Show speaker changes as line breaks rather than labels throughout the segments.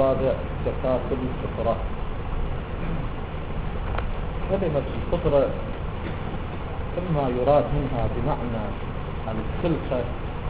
الرابع زكاة الفطرة. كلمة الفطرة إما يراد منها بمعنى الخلقة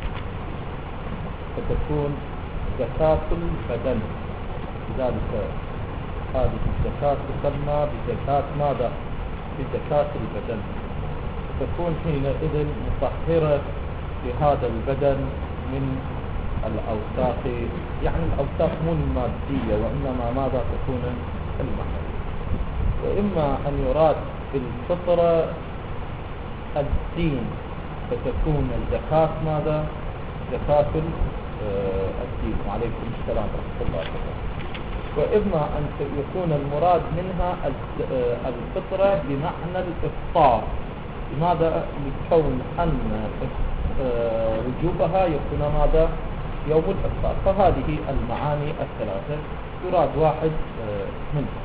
فتكون زكاة البدن، لذلك هذه الزكاة تسمى بزكاة ماذا؟ بزكاة البدن، تكون حينئذ مطهرة لهذا البدن من الأوساخ، يعني الأوساخ مو المادية وإنما ماذا تكون المعنى. وإما أن يراد بالفطرة الدين فتكون الزكاة ماذا؟ زكاة الدين. وعليكم السلام ورحمة الله وبركاته. وإما أن يكون المراد منها الفطرة بمعنى الإفطار. لماذا؟ لكون أن وجوبها يكون ماذا؟ يوم الإفطار. فهذه المعاني الثلاثة يراد واحد منها.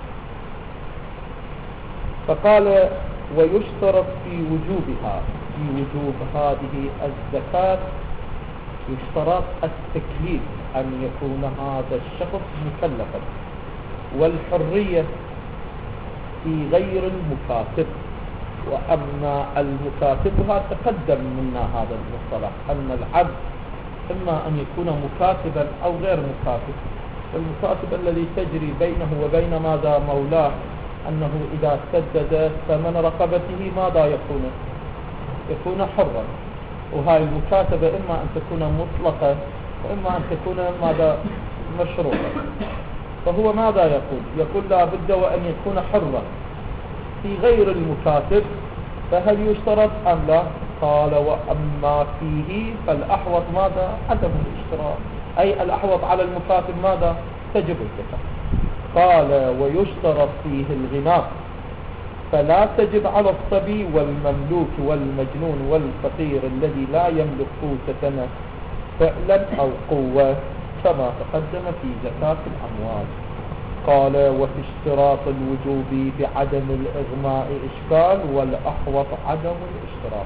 فقال ويشترط في وجوبها، في وجوب هذه الزكاة يشترط التكليف، أن يكون هذا الشخص مكلفا، والحرية في غير المكاتب. وأما المكاتبها تقدم منا هذا المصطلح، أن العبد إما أن يكون مكاتبا أو غير مكاتب. المكاتب الذي تجري بينه وبين ماذا؟ مولاه، أنه إذا سدد ثمن رقبته ماذا يكون؟ يكون حرا. وهاي المكاتبة إما أن تكون مطلقة وإما أن تكون ماذا؟ مشروطة. فهو ماذا يقول؟ يقول لا بد وأن يكون حرا. في غير المكاتب فهل يشترط أم لا؟ قال وأما فيه فالأحوط ماذا؟ عدم الاشتراط، أي الأحوط على المكاتب ماذا؟ تجب الزكاة. قال ويشترط فيه الغناء، فلا تجب على الصبي والمملوك والمجنون والفقير الذي لا يملك قوت سنة فعلا أو قوة، كما تقدم في زكاة الأموال. قال وفي اشتراط الوجوب بعدم الإغماء إشكال، والأحوط عدم الاشتراط.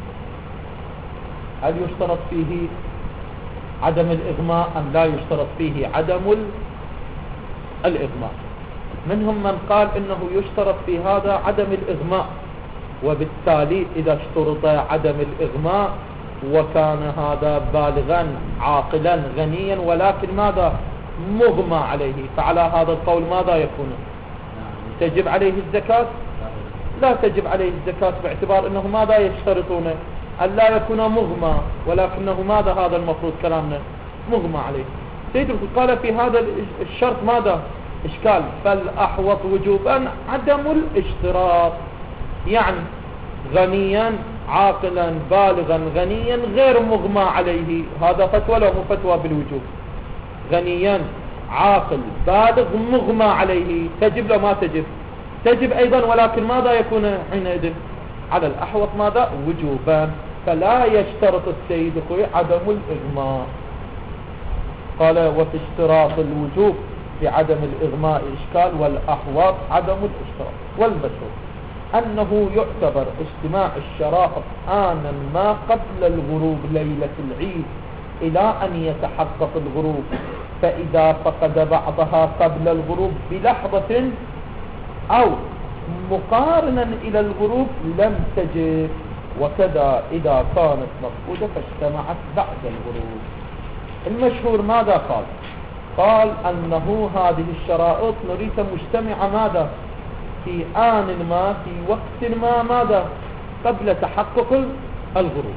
هل يشترط فيه عدم الإغماء أم لا يشترط فيه عدم الإغماء؟ منهم من قال إنه يشترط في هذا عدم الإغماء، وبالتالي إذا اشترط عدم الإغماء وكان هذا بالغا عاقلا غنيا ولكن ماذا؟ مغمى عليه، فعلى هذا القول ماذا يكون؟ تجب عليه الزكاة؟ لا تجب عليه الزكاة، باعتبار أنه ماذا يشترطون؟ أن لا يكون مغمى، ولكنه ماذا هذا المفروض كلامنا؟ مغمى عليه. سيد قال في هذا الشرط ماذا؟ إشكال. فالأحوط وجوبا عدم الاشتراط، يعني غنيا عاقلا بالغا غنيا غير مغمى عليه. هذا فتوى له فتوى بالوجوب. غنيا عاقل بالغ مغمى عليه تجب له ما تجب؟ تجب أيضا، ولكن ماذا يكون حينئذ؟ على الأحوط ماذا؟ وجوبا. فلا يشترط السيد عدم الإغماء. قال وفي اشتراط الوجوب بعدم الإغماء إشكال، والأحوط عدم الاشتراط. والمشهور أنه يعتبر اجتماع الشرائط آنا ما قبل الغروب ليلة العيد إلى أن يتحقق الغروب، فإذا فقد بعضها قبل الغروب بلحظة أو مقارنا إلى الغروب لم تجب، وكذا إذا كانت مفقودة فاجتمعت بعد الغروب. المشهور ماذا قال؟ قال أنه هذه الشرائط نريد مجتمعة ماذا؟ في آن ما، في وقت ما ماذا؟ قبل تحقق الغروب.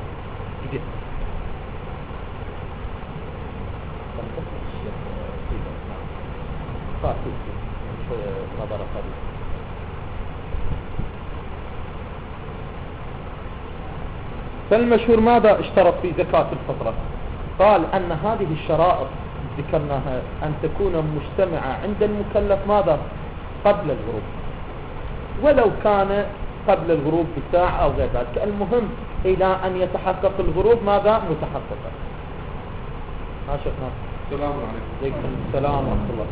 فالمشهور ماذا اشترط في زكاة الفطرة؟ قال أن هذه الشرائط ذكرناها أن تكون مجتمعة عند المكلف ماذا؟ قبل الغروب، ولو كان قبل الغروب بساعة أو غير ذلك، المهم إلى أن يتحقق الغروب ماذا؟ متحققا. ما شفنا.
السلام عليكم.
عليكم السلام ورحمة الله.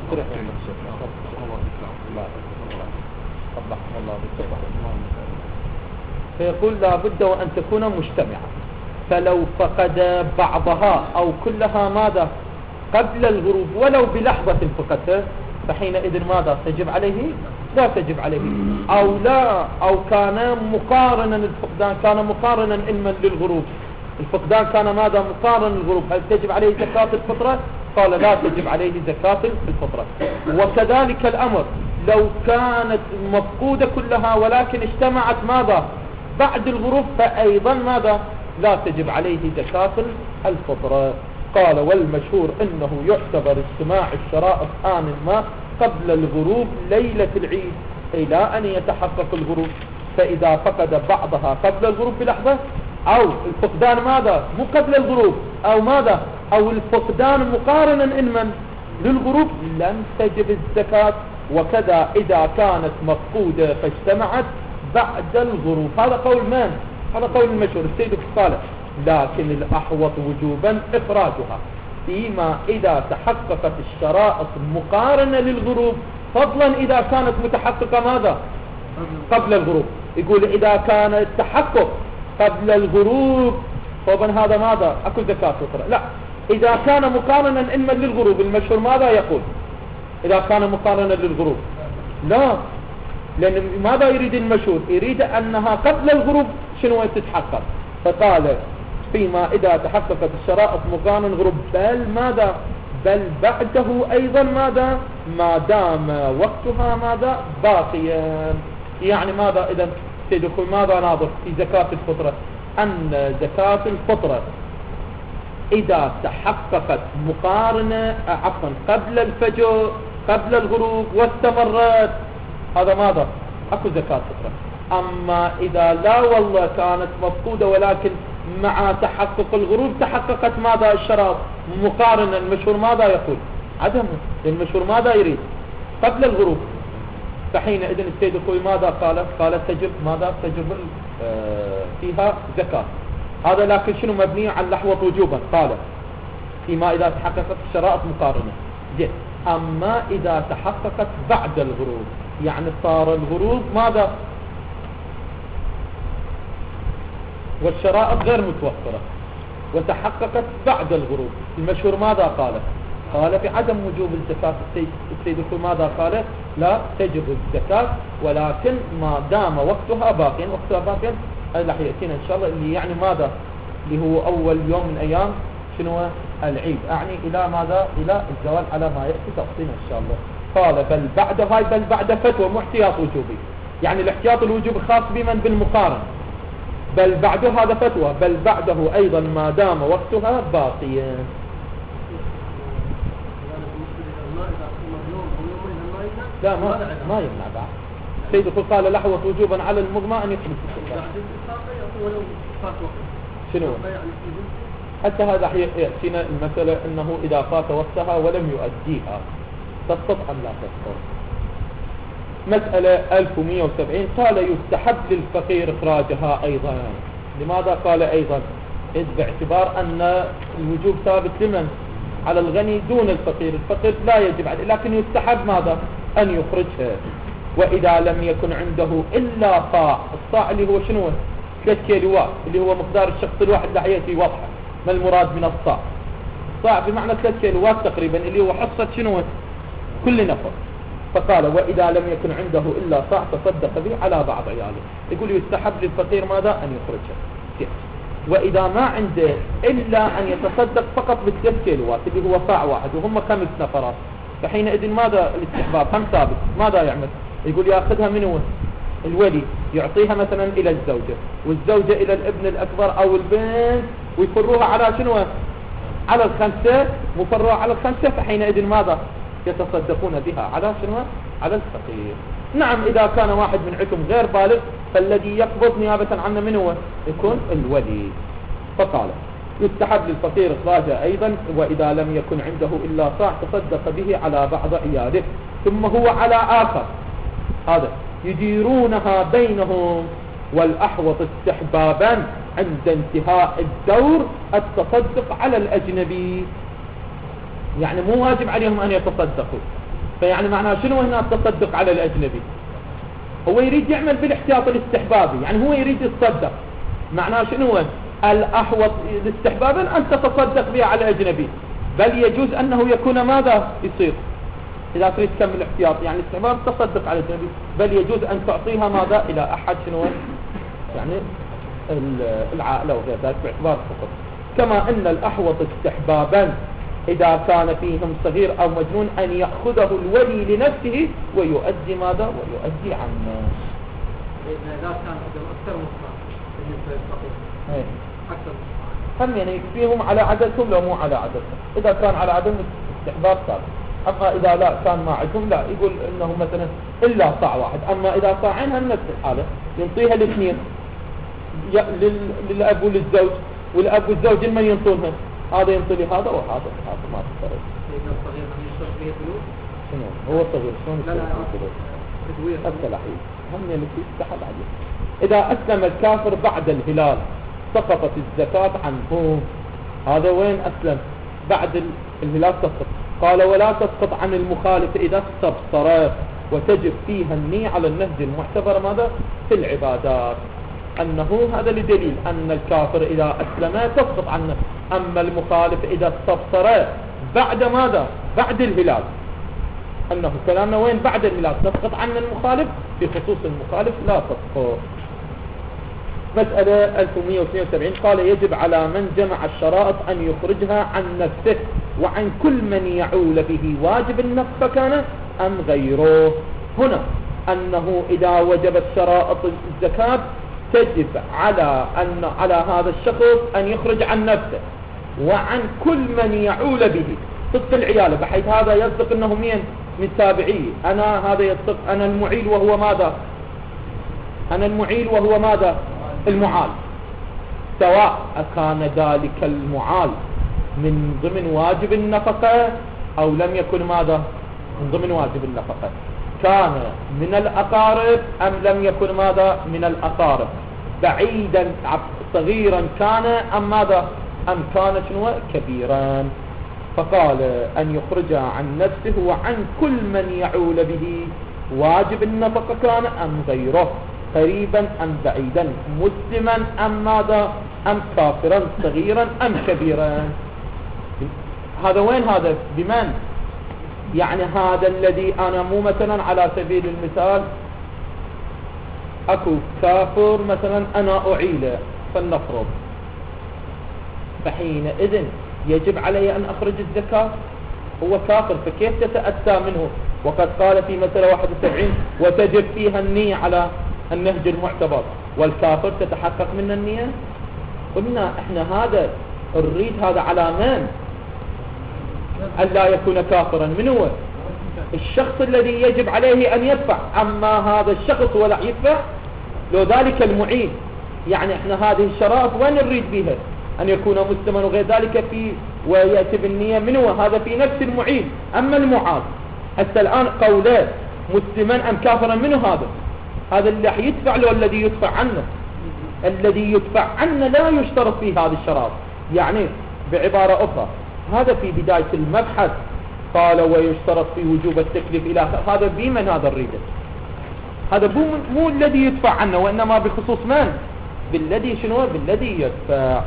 فيقول لا بد وأن تكون مجتمعة، فلو فقد بعضها أو كلها ماذا؟ قبل الغروب ولو بلحظة فقط، فحينئذ ماذا تجب عليه؟ لا تجب عليه. أو لا، أو كان مقارنا، الفقدان كان مقارنا علما للغروب، الفقدان كان ماذا؟ مقارنا للغروب، هل تجب عليه زكاة الفطرة؟ قال لا تجب عليه زكاة الفطرة. وكذلك الأمر لو كانت مفقودة كلها ولكن اجتمعت ماذا؟ بعد الغروب، فأيضا ماذا؟ لا تجب عليه زكاة الفطرة. قال والمشهور انه يعتبر اجتماع الشرائط آن ما قبل الغروب ليلة العيد الى ان يتحقق الغروب، فاذا فقد بعضها قبل الغروب بلحظة، او الفقدان ماذا؟ مو قبل الغروب، او ماذا؟ او الفقدان مقارنا علما للغروب، لم تجب الزكاة. وكذا اذا كانت مفقودة فاجتمعت بعد الغروب. هذا قول من؟ هذا قول المشهور السيد الصالح. لكن الأحوط وجوبا إخراجها فيما إذا تحققت الشرائط مقارنة للغروب، فضلا إذا كانت متحققة ماذا؟ قبل الغروب. يقول إذا كان التحقق قبل الغروب طبعا هذا ماذا؟ أكو زكاة فطرة. لا، إذا كان مقارنا علما للغروب، المشهور ماذا يقول؟ إذا كان مقارنا للغروب لا، لأن ماذا يريد المشهور؟ يريد أنها قبل الغروب شنو تتحقق، فقال فيما إذا تحققت الشرائط مقارنة للغروب، بل ماذا؟ بل بعده أيضا ماذا؟ ما دام وقتها ماذا؟ باقيا. يعني ماذا إذا سيدخل ماذا ناظر في زكاة الفطرة؟ أن زكاة الفطرة إذا تحققت مقارنة قبل الفجر قبل الغروب واستمرت، هذا ماذا؟ أكو زكاة فطرة. أما إذا لا والله كانت مفقودة ولكن مع تحقق الغروب تحققت ماذا؟ الشرائط مقارنة، المشهور ماذا يقول؟ عدم. المشهور ماذا يريد؟ قبل الغروب. فحينئذ السيد الخوي ماذا قال؟ قال تجب ماذا؟ تجب فيها زكاة. هذا لكن شنو مبني على اللحظة وجوبا. قال فيما إذا تحققت الشرائط مقارنة. جيد. أما إذا تحققت بعد الغروب، يعني صار الغروب ماذا؟ والشرائط غير متوفرة وتحققت بعد الغروب، المشهور ماذا قال؟ قال في عدم وجوب الزكاة. السيد الخوي ماذا قال؟ لا تجب الزكاة ولكن ما دام وقتها باقيا. وقتها باقيا هذا حيأتينا إن شاء الله، اللي يعني ماذا؟ اللي هو أول يوم من أيام شنو؟ العيد، أعني إلى ماذا؟ إلى الزوال على ما يأتي تفصيلا إن شاء الله. قال بل بعد هاي، بل بعد فتوى مو احتياط وجوبي، يعني الاحتياط الوجوبي خاص بمن؟ بالمقارن. بل بعد هذا فتوى، بل بعده أيضا ما دام وقتها باقيا. لا ما يمنع بعد. سيد قال لحظة وجوبا على المغمى أن يخلص الزكاة. شنو؟ حتى هذا يأتينا المسألة أنه إذا فات وقتها ولم يؤديها تسقط أم لا تسقط. مسألة 1170 قال يستحب للفقير إخراجها أيضا. لماذا قال أيضا؟ إذ باعتبار أن الوجوب ثابت لمن؟ على الغني دون الفقير. الفقير لا يجب عليه لكن يستحب ماذا؟ أن يخرجها. وإذا لم يكن عنده إلا صاع، الصاع اللي هو شنو؟ 3 كيلوات، اللي هو مقدار الشخص الواحد لحياتي واضحة ما المراد من الصاع. صاع بمعنى 3 كيلوات تقريبا، اللي هو حصة شنو؟ كل نفر. فقال وإذا لم يكن عنده إلا صاع تصدق به على بعض عياله. يقول يستحب للفقير ماذا؟ أن يخرجها. وإذا ما عنده إلا أن يتصدق فقط ب3 كيلوات اللي هو صاع واحد وهم 5 نفرات، فحينئذ ماذا الاستحباب؟ هم ثابت. ماذا يعمل؟ يقول يأخذها منه الولي، يعطيها مثلا إلى الزوجة، والزوجة إلى الابن الأكبر أو البنت، ويفروها على شنو؟ على 5، مفروها على 5. فحينئذ ماذا؟ يتصدقون بها على شنو؟ على الفقير. نعم إذا كان واحد من عندهم غير بالغ فالذي يقبض نيابة عنه من هو؟ يكون الولي. فقال يستحب للفقير إخراجه أيضا، وإذا لم يكن عنده إلا صاع تصدق به على بعض عياله. ثم هو على آخر، هذا يديرونها بينهم، والأحوط استحبابا عند انتهاء الدور التصدق على الأجنبي. يعني مو واجب عليهم أن يتصدقوا. فيعني معناه شنو هنا التصدق على الأجنبي؟ هو يريد يعمل بالاحتياط الاستحبابي، يعني هو يريد يتصدق. معناه شنو الأحوط استحبابا أن تتصدق بها على الأجنبي. بل يجوز أنه يكون ماذا يصير إذا تريد تكمل احتياط، يعني استحباب تصدق على الجنبي، بل يجوز أن تعطيها ماذا إلى أحد شنو يعني العائلة وغير ذلك باعتبار فقط. كما أن الأحوط استحبابا إذا كان فيهم صغير أو مجنون أن يأخذه الولي لنفسه ويؤدي ماذا ويؤدي عنه.
إذا كان أكثر مصنع بالنسبة للفقير أكثر
هم يعني يكفيهم على عددهم لو مو على عددهم. إذا كان على عددهم استحباب ثابت، أما إذا لا كان مع عدهم لا يقول إنه مثلا إلا صاع واحد. أما إذا صاعين هم نفس الحالة ينطيها الاثنين للأب وللزوج، والأب والزوج من ينطونها، هذا ينطي لي هذا وهذا ما تفرق.
إذا الصغير من يشترك به فلوس
شنو هو صغير شلون يشترك به فلوس؟
تدوير
الصلاحية هم اللي يستحب عليه. إذا أسلم الكافر بعد الهلال سقطت الزكاة عنه. هذا وين أسلم؟ بعد الهلال تسقط. قال ولا تسقط عن المخالف إذا استبصر، وتجب فيها النية على النهج المعتبر ماذا في العبادات، أنه هذا لدليل أن الكافر إذا أسلم تسقط عنه. أما المخالف إذا استبصر بعد ماذا بعد الهلال، أنه كلامنا وين بعد الهلال تسقط عن المخالف، في خصوص المخالف لا تسقط. مسألة 1172 قال يجب على من جمع الشرائط أن يخرجها عن نفسه وعن كل من يعول به واجب النفقة كان أم غيره. هنا أنه إذا وجبت شرائط الزكاة تجب على هذا الشخص أن يخرج عن نفسه وعن كل من يعول به صدق العيال، بحيث هذا يصدق أنه من تابعيه، أنا هذا يصدق أنا المعيل وهو ماذا أنا المعيل وهو ماذا المعال، سواء كان ذلك المعال من ضمن واجب النفقة أو لم يكن ماذا من ضمن واجب النفقة، كان من الأقارب أم لم يكن ماذا من الأقارب، بعيدا صغيرا كان أم ماذا أم كان شنو كبيرا. فقال أن يخرج عن نفسه وعن كل من يعول به واجب النفقة كان أم غيره، قريبا أم بعيدا، مسلما أم ماذا أم كافرا، صغيرا أم كبيرا. هذا وين هذا بمن يعني هذا الذي أنا مو مثلا على سبيل المثال أكو كافر مثلا أنا أعيله فلنفرض، فحينئذ يجب علي أن أخرج الزكاة، هو كافر فكيف تتأتى منه؟ وقد قال في مسألة 71 وتجب فيها النية على النهج المعتبر، والكافر تتحقق من النية. قلنا احنا هذا نريد هذا على من ألا يكون كافرا، من هو الشخص الذي يجب عليه أن يدفع، أما هذا الشخص ولا يدفع لو ذلك المعين. يعني احنا هذه الشرائط وين نريد بها أن يكون مسلما وغير ذلك في ويأتي بالنية، من هو هذا في نفس المعين. أما المعاد حتى الآن قوله مسلما أم كافرا، منه هذا اللي راح يدفع له الذي يدفع عنه، الذي يدفع عنه لا يشترط فيه هذه الشرائط. يعني بعبارة أخرى هذا في بداية المبحث قال ويشترط في وجوب التكليف إلى هذا بمن هذا الريدة، هذا مو الذي يدفع عنه، وإنما بخصوص من بالذي شنو بالذي يدفع.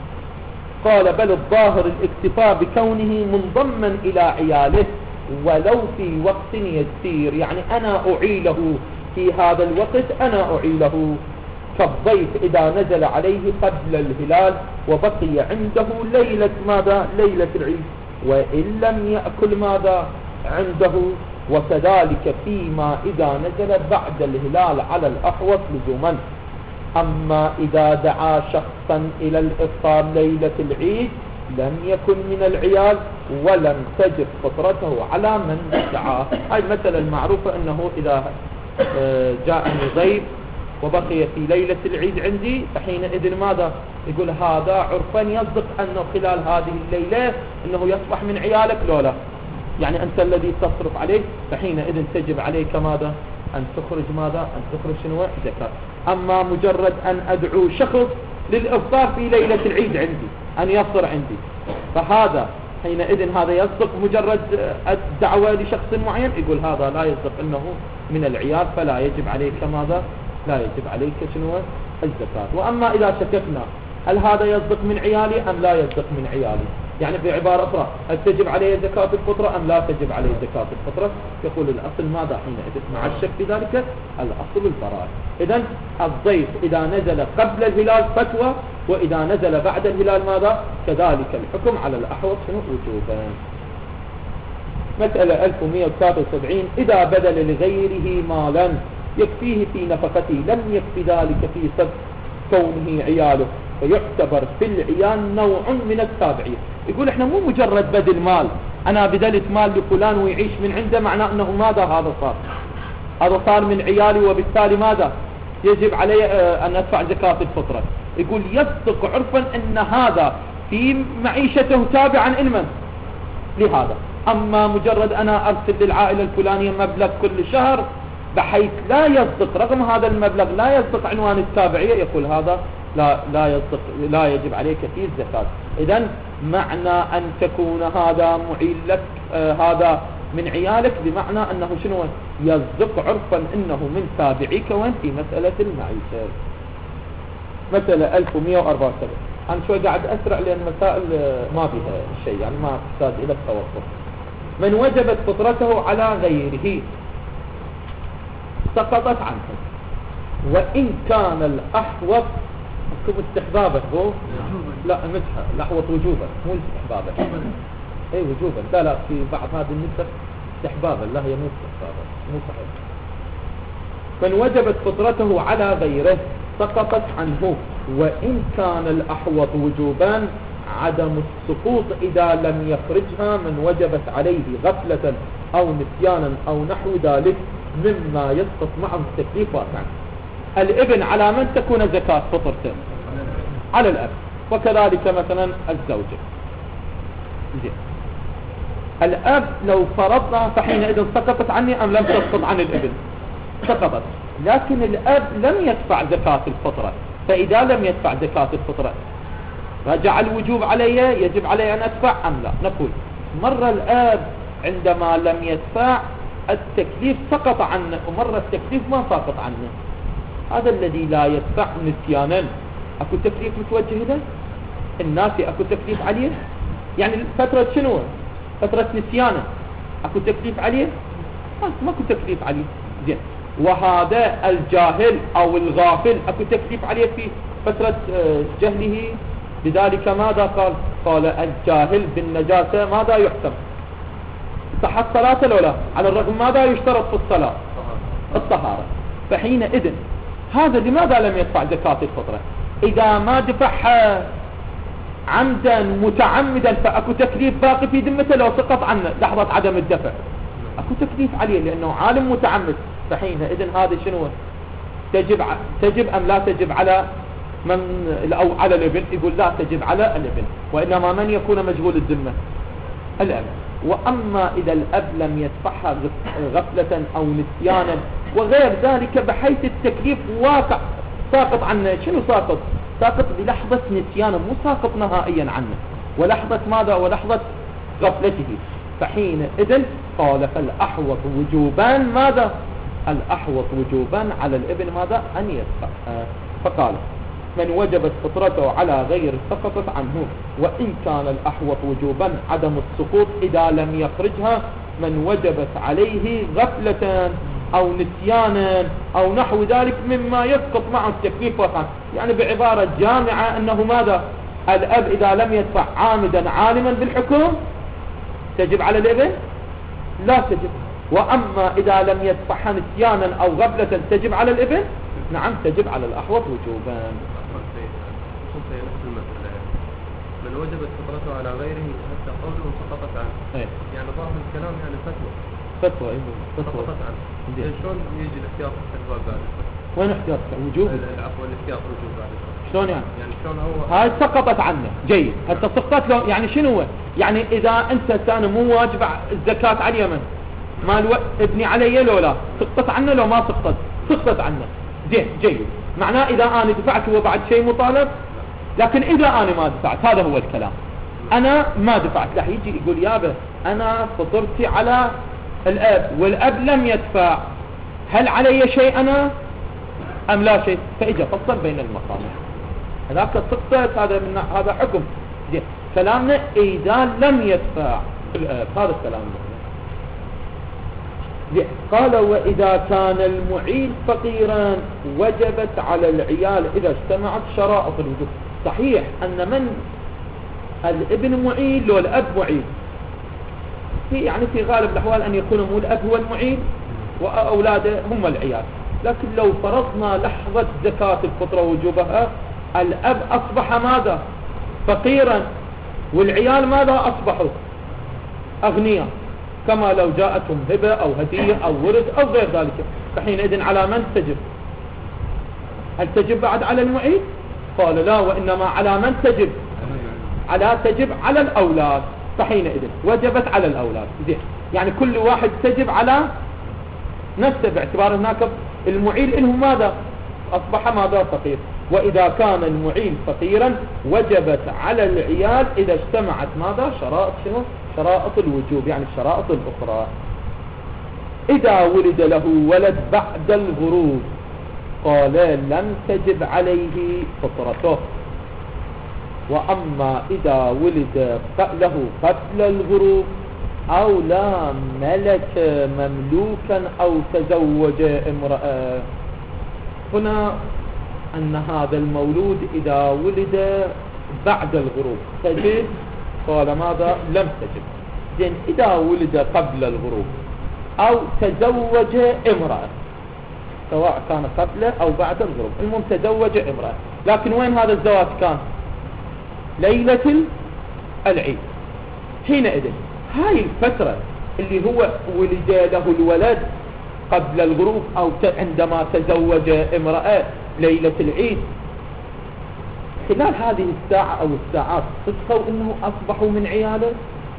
قال بل الظاهر الاكتفاء بكونه منضما إلى عياله ولو في وقت يسير، يعني أنا أعيله في هذا الوقت، أنا أعيله كالضيف إذا نزل عليه قبل الهلال وبقي عنده ليلة ماذا ليلة العيد وإن لم يأكل ماذا عنده، وكذلك فيما إذا نزل بعد الهلال على الأحوط لزوما. أما إذا دعا شخصا إلى الإفطار ليلة العيد لم يكن من العيال ولم تجب فطرته على من دعاه. هاي المسألة المعروفة أنه إذا جاءني ضيف وبقي في ليلة العيد عندي فحينئذ ماذا يقول هذا عرفا يصدق أنه خلال هذه الليلة أنه يصبح من عيالك لولا، يعني أنت الذي تصرف عليه، فحينئذ تجب عليك ماذا أن تخرج ماذا أن تخرج شنو زكاة. أما مجرد أن أدعو شخص للإفطار في ليلة العيد عندي أن يفطر عندي، فهذا حينئذ هذا يصدق مجرد الدعوة لشخص معين، يقول هذا لا يصدق أنه من العيال فلا يجب عليك ماذا لا يجب عليك شنو الزكاة. وأما إذا شككنا هل هذا يصدق من عيالي أم لا يصدق من عيالي، يعني بعبارة أخرى هل تجب عليه زكاة الفطرة أم لا تجب عليه زكاة الفطرة؟ يقول الأصل ماذا حينئذ مع الشك في ذلك؟ الأصل البراءة. إذن الضيف إذا نزل قبل الهلال فتوى، وإذا نزل بعد الهلال ماذا؟ كذلك الحكم على الأحوط وجوبا. مسألة 1173 إذا بدل لغيره مالا يكفيه في نفقته لم يكفي ذلك في سبب كونه عياله، فيعتبر في العيال نوع من التابعية. يقول احنا مو مجرد بدل مال، انا بدلت مال لفلان ويعيش من عنده، معناه انه ماذا هذا صار؟ هذا صار من عيالي، وبالتالي ماذا يجب علي ان ادفع زكاة الفطرة. يقول يصدق عرفا ان هذا في معيشته تابعا لمن؟ لهذا. اما مجرد انا ارسل للعائلة الفلانية مبلغ كل شهر بحيث لا يصدق رغم هذا المبلغ لا يصدق عنوان التابعية، يقول هذا لا يصدق، لا يجب عليك فيه الزكاة. إذن معنى أن تكون هذا معيل لك هذا من عيالك بمعنى أنه شنو يصدق عرفا أنه من تابعيك وين في مسألة المعيشة. مسألة 1174. أنا شوي قاعد أسرع لأن مسائل ما بها شيء، يعني ما تحتاج إلى التوقف. من وجبت فطرته على غيره سقطت عنه، وإن كان الأحوط استحبابا هو لا مدحة الأحوط وجوبا مو استحبابا. اي وجوبا، لا في بعض هذه النسخ استحبابا، لا هي مو استحبابا، مو صحيح. من وجبت فطرته على غيره سقطت عنه، وإن كان الأحوط وجوبا عدم السقوط إذا لم يخرجها من وجبت عليه غفلة أو نسيانا أو نحو ذلك مما يسقط معه التكليف واقعا. الابن على من تكون زكاة فطرته؟ على الأب، وكذلك مثلا الزوجة. زين، الأب لو فرضنا فحينئذ سقطت عني أم لم تسقط عن الابن؟ سقطت، لكن الأب لم يدفع زكاة الفطرة، فإذا لم يدفع زكاة الفطرة رجع الوجوب علي، يجب علي أن أدفع أم لا؟ نقول مرة الأب عندما لم يدفع التكليف سقط عنه، ومرة التكليف ما سقط عنه. هذا الذي لا يدفع نسيانا اكو تكليف متوجه له؟ الناسي اكو تكليف عليه؟ يعني فترة شنو؟ فترة نسيانا اكو تكليف عليه؟ ماكو تكليف عليه. زين، وهذا الجاهل او الغافل اكو تكليف عليه في فترة جهله، لذلك ماذا قال؟ قال الجاهل بالنجاسة ماذا يحكم؟ صحت صلاة لو لا؟ على الرغم ماذا يشترط في الصلاة؟ الطهارة. فحينئذ هذا لماذا لم يدفع زكاة الفطرة؟ إذا ما دفعها عمدا متعمدا فأكو تكليف باقي في ذمته لو سقط عنه لحظة عدم الدفع، أكو تكليف عليه لأنه عالم متعمد. فحينئذ هذا شنو؟ تجب أم لا تجب على من أو على الابن؟ يقول لا تجب على الابن، وإنما من يكون مشغول الذمة؟ الأب. وأما إذا الأب لم يدفعها غفلة أو نسيانا وغير ذلك بحيث التكليف واقع ساقط عنه، شنو ساقط؟ ساقط بلحظة نسيانه، مو ساقط نهائيا عنه، ولحظة ماذا؟ ولحظة غفلته. فحينئذ قال فالأحوط وجوبا ماذا؟ الأحوط وجوبا على الابن ماذا؟ أن يدفع. فقال من وجبت فطرته على غير سقطت عنه، وإن كان الأحوط وجوبا عدم السقوط إذا لم يخرجها من وجبت عليه غفلة أو نسيانا أو نحو ذلك مما يسقط معه التكليف وقعا. يعني بعبارة جامعة أنه ماذا؟ الأب إذا لم يدفع عامدا عالما بالحكم تجب على الابن؟ لا تجب. وأما إذا لم يدفعها نسيانا أو غفلة تجب على الابن؟ نعم تجب على الأحوط وجوبا.
من وجبت فطرته على غيره حتى قوله سقطت عنه. يعني ظاهر الكلام يعني فتوى سقطت عنه. شلون يجي الاحتياط الاستحباب بعد؟
وين احتياط؟ وجوب؟
العفو، الاحتياط وجوب بعد.
شلون يعني؟
يعني شلون هو
هاي سقطت عنه. جيد، حتى سقطت له يعني شنو هو؟ يعني اذا انت ثاني مو واجب الزكاة على اليمن مال ابني علي لو لا سقطت عنه، لو ما سقطت عنه. زين جيد، معناه اذا انا دفعت هو بعد شيء مطالب، لكن اذا انا ما دفعت هذا هو الكلام. انا ما دفعت، راح يجي يقول يابا انا فطرتي على الاب والاب لم يدفع، هل علي شيء انا ام لا شيء؟ فاجا فصل بين المقامات. هذاك سقطت، هذا حكم. زين، كلامنا إذا لم يدفع الأب، هذا الكلام. قال وإذا كان المعيل فقيرا وجبت على العيال إذا اجتمعت شرائط الوجوب. صحيح أن من الابن معيل لو الأب معيل، يعني في غالب الأحوال أن يكون مو الأب هو المعيل وأولاده هم العيال. لكن لو فرضنا لحظة زكاة الفطرة وجوبها، الأب أصبح ماذا؟ فقيرا، والعيال ماذا أصبحوا؟ أغنياء، كما لو جاءتهم هبة أو هدية أو ورد أو غير ذلك. فحينئذ على من تجب؟ هل تجب بعد على المعيل؟ قال لا، وإنما على من تجب؟ تجب على الأولاد. فحينئذ وجبت على الأولاد. يعني كل واحد تجب على نفسه، باعتبار هناك المعيل إنهم ماذا؟ أصبح ماذا؟ فقير. وإذا كان المعيل فقيرا وجبت على العيال إذا اجتمعت ماذا؟ شرائط شنو؟ شرائط الوجوب، يعني الشرائط الأخرى. إذا ولد له ولد بعد الغروب قال لم تجب عليه فطرته. وأما إذا ولد له قبل الغروب أو لا ملك مملوكا أو تزوج امرأة، هنا أن هذا المولود إذا ولد بعد الغروب تجب، قال ماذا؟ لم تجب. زين، إذا ولد قبل الغروب أو تزوج امرأة، سواء كان قبل أو بعد الغروب، المهم تزوج امرأة، لكن وين هذا الزواج كان؟ ليلة العيد. حينئذ هاي الفترة اللي هو ولد له الولد قبل الغروب أو عندما تزوج امرأة ليلة العيد، خلال هذه الساعة أو الساعات صدقوا إنه أصبحوا من عياله؟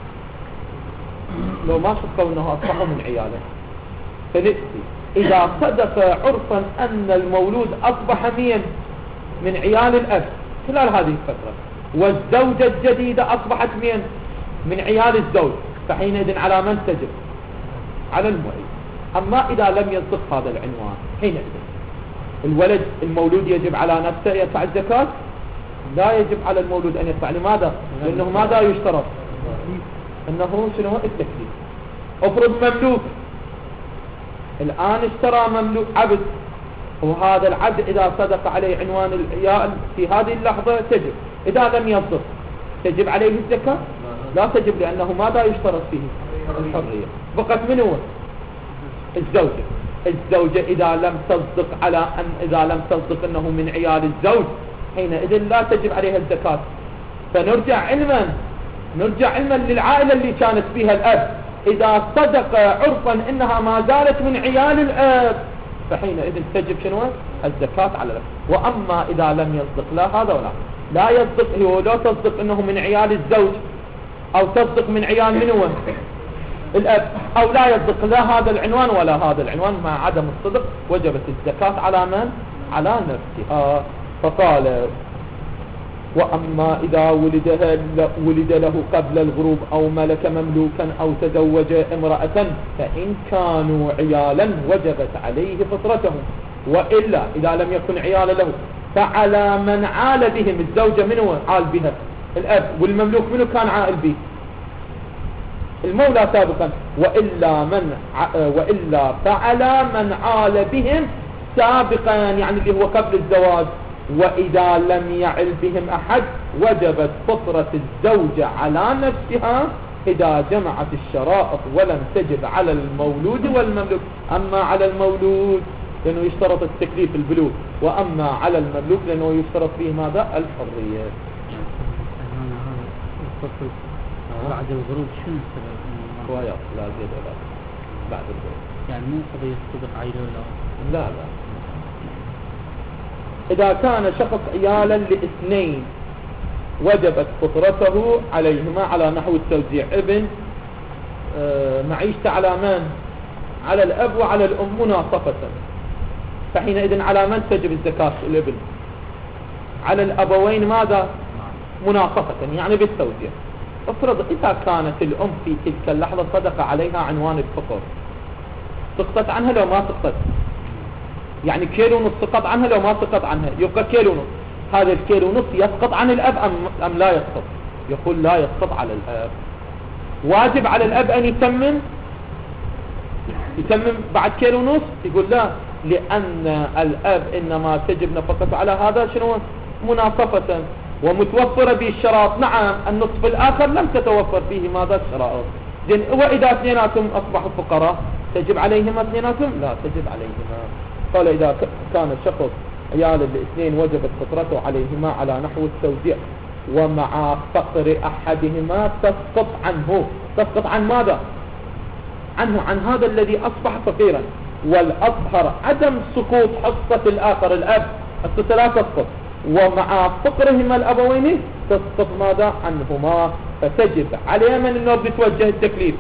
لو ما صدقوا إنه أصبحوا من عياله، فنأتي إذا صدق عرفا أن المولود أصبح من عيال الأب خلال هذه الفترة، والزوجة الجديدة أصبحت من عيال الزوج، فحينئذ على من تجب؟ على المعيل. أما إذا لم يصدق هذا العنوان، حينئذ الولد المولود يجب على نفسه يدفع الزكاة؟ لا يجب على المولود أن يدفع. لماذا؟ لأنه ماذا يشترط؟ أنه شنو؟ التكليف. افرض مملوك الآن اشترى مملوك عبد، وهذا العبد إذا صدق عليه عنوان العيال في هذه اللحظة تجب. إذا لم يصدق تجب عليه الزكاة؟ لا تجب، لأنه ماذا يشترط فيه؟ الحرية. فقط من هو؟ الزوجة إذا لم تصدق أنه من عيال الزوج، حينئذ لا تجب عليها الزكاة. فنرجع علما للعائلة اللي كانت فيها الأب، إذا صدق عرفا إنها ما زالت من عيال الأب، فحينئذ تجب شنو؟ الزكاة على الأب. وأما إذا لم يصدق لا هذا ولا لا يصدق، هو لا تصدق أنه من عيال الزوج، أو تصدق من عيال منه الأب، أو لا يصدق لا هذا العنوان ولا هذا العنوان، مع عدم الصدق وجبت الزكاة على من؟ على نفسها. فقال وأما إذا ولد له قبل الغروب أو ملك مملوكا أو تزوج امرأة فإن كانوا عيالا وجبت عليه فطرتهم، وإلا إذا لم يكن عيالا له فعلى من عال بهم. الزوجة منه عال بها؟ الأب. والمملوك منه كان عائل به؟ المولى سابقا. وإلا فعلى من عال بهم سابقا، يعني اللي هو قبل الزواج. وإذا لم يعل بهم أحد وجبت فطرة الزوجة على نفسها إذا جمعت الشرائط ولم تجب على المولود والمملوك. أما على المولود لأنه يشترط التكليف البلوغ، وأما على المملوك لأنه يشترط فيه ماذا؟ الحرية.
بعد الغروب شنو السبب؟
روايات لا زيد ولا بعد الغروب،
يعني مو قضية صدق عائلة ولا
لا. إذا كان شخص عيالا لاثنين وجبت فطرته عليهما على نحو التوزيع. ابن معيشته على من؟ على الأب وعلى الأم مناصفة، فحينئذ على من تجب الزكاة؟ الابن. على الأبوين ماذا؟ مناصفة، يعني بالتوزيع. افرض إذا كانت الأم في تلك اللحظة صدق عليها عنوان الفطر، سقطت عنها لو ما سقطت؟ يعني كيلو ونص سقط عنها لو ما سقط عنها، يبقى كيلو ونص. هذا الكيلو ونص يسقط عن الأب أم لا يسقط؟ يقول لا يسقط على الأب. واجب على الأب أن يتمم بعد كيلو ونص. يقول لا، لأن الأب إنما تجب نفقته على هذا شنو مناصفة ومتوفرة به الشرائط. نعم النصف الآخر لم تتوفر فيه ماذا الشرائط. زين وإذا اثنيناتهم أصبحوا فقراء تجب عليهما اثنيناتهم؟ لا تجب عليهما. قال إذا كان شخص عيال الاثنين وجبت فطرته عليهما على نحو التوزيع ومع فقر أحدهما تسقط عنه. تسقط عن ماذا؟ عنه، عن هذا الذي أصبح فقيرا. والأظهر عدم سقوط حصة الآخر الأب، حصة لا تسقط، ومع فقرهما الأبوين تسقط ماذا عنهما. فتجب عليه من أنه بيتوجه التكليف.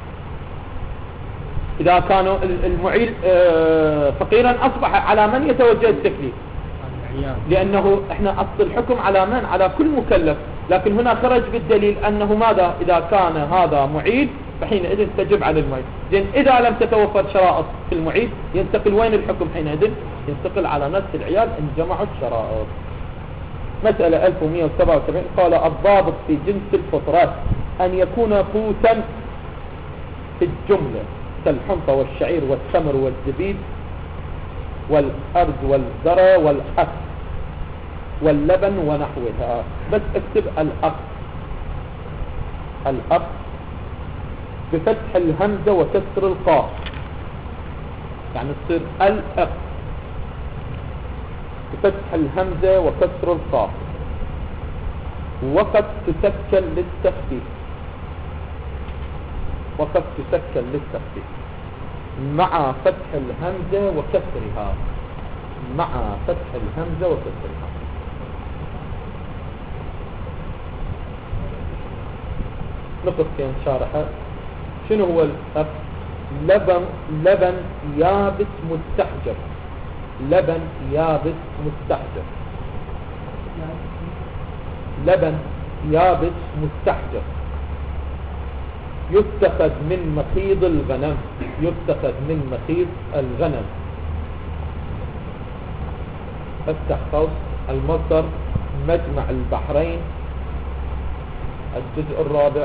إذا كانوا المعيل فقيرا أصبح على من يتوجه التكليف، لأنه احنا أصل الحكم على من؟ على كل مكلف. لكن هنا خرج بالدليل أنه ماذا؟ إذا كان هذا معيل فحينئذ تجب على المعيل. زين إذا لم تتوفر شرائط في المعيل ينتقل وين الحكم حينئذ؟ ينتقل على نفس العيال إن جمعوا الشرائط. مسألة 1177 قال الضابط في جنس الفطرات أن يكون قوتا في الجملة كالحنطة والشعير والتمر والزبيب والأرز والذرة والأخ واللبن ونحوها. بس اكتب الأخ بفتح الهمزة وكسر القاف، يعني تصير الأخ بفتح الهمزة وكسر القاف، وقد تسكن للتخفيف، وقد تسكن للتخفيف مع فتح الهمزة وكسرها، مع فتح الهمزة وكسرها. نقطتين شارحة. شنو هو الأخ؟ لبن يابس مستحجر، لبن يابس مستحجر، لبن يابس مستحجر يتخذ من مخيض الغنم، يتخذ من مخيض الغنم. افتح قوس المصدر مجمع البحرين الجزء الرابع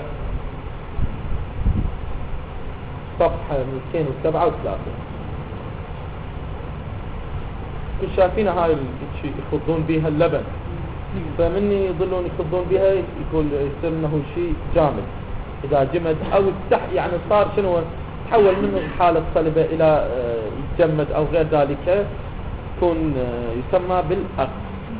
صفحة 237. كل شايفين هاي الشيء يخضون بها اللبن، فمني يظلون يخضون بها يقول يصير انه شيء جامد. اذا جمد او يعني صار شنو تحول من حالة صلبة الى يتجمد او غير ذلك يكون يسمى بالأخ.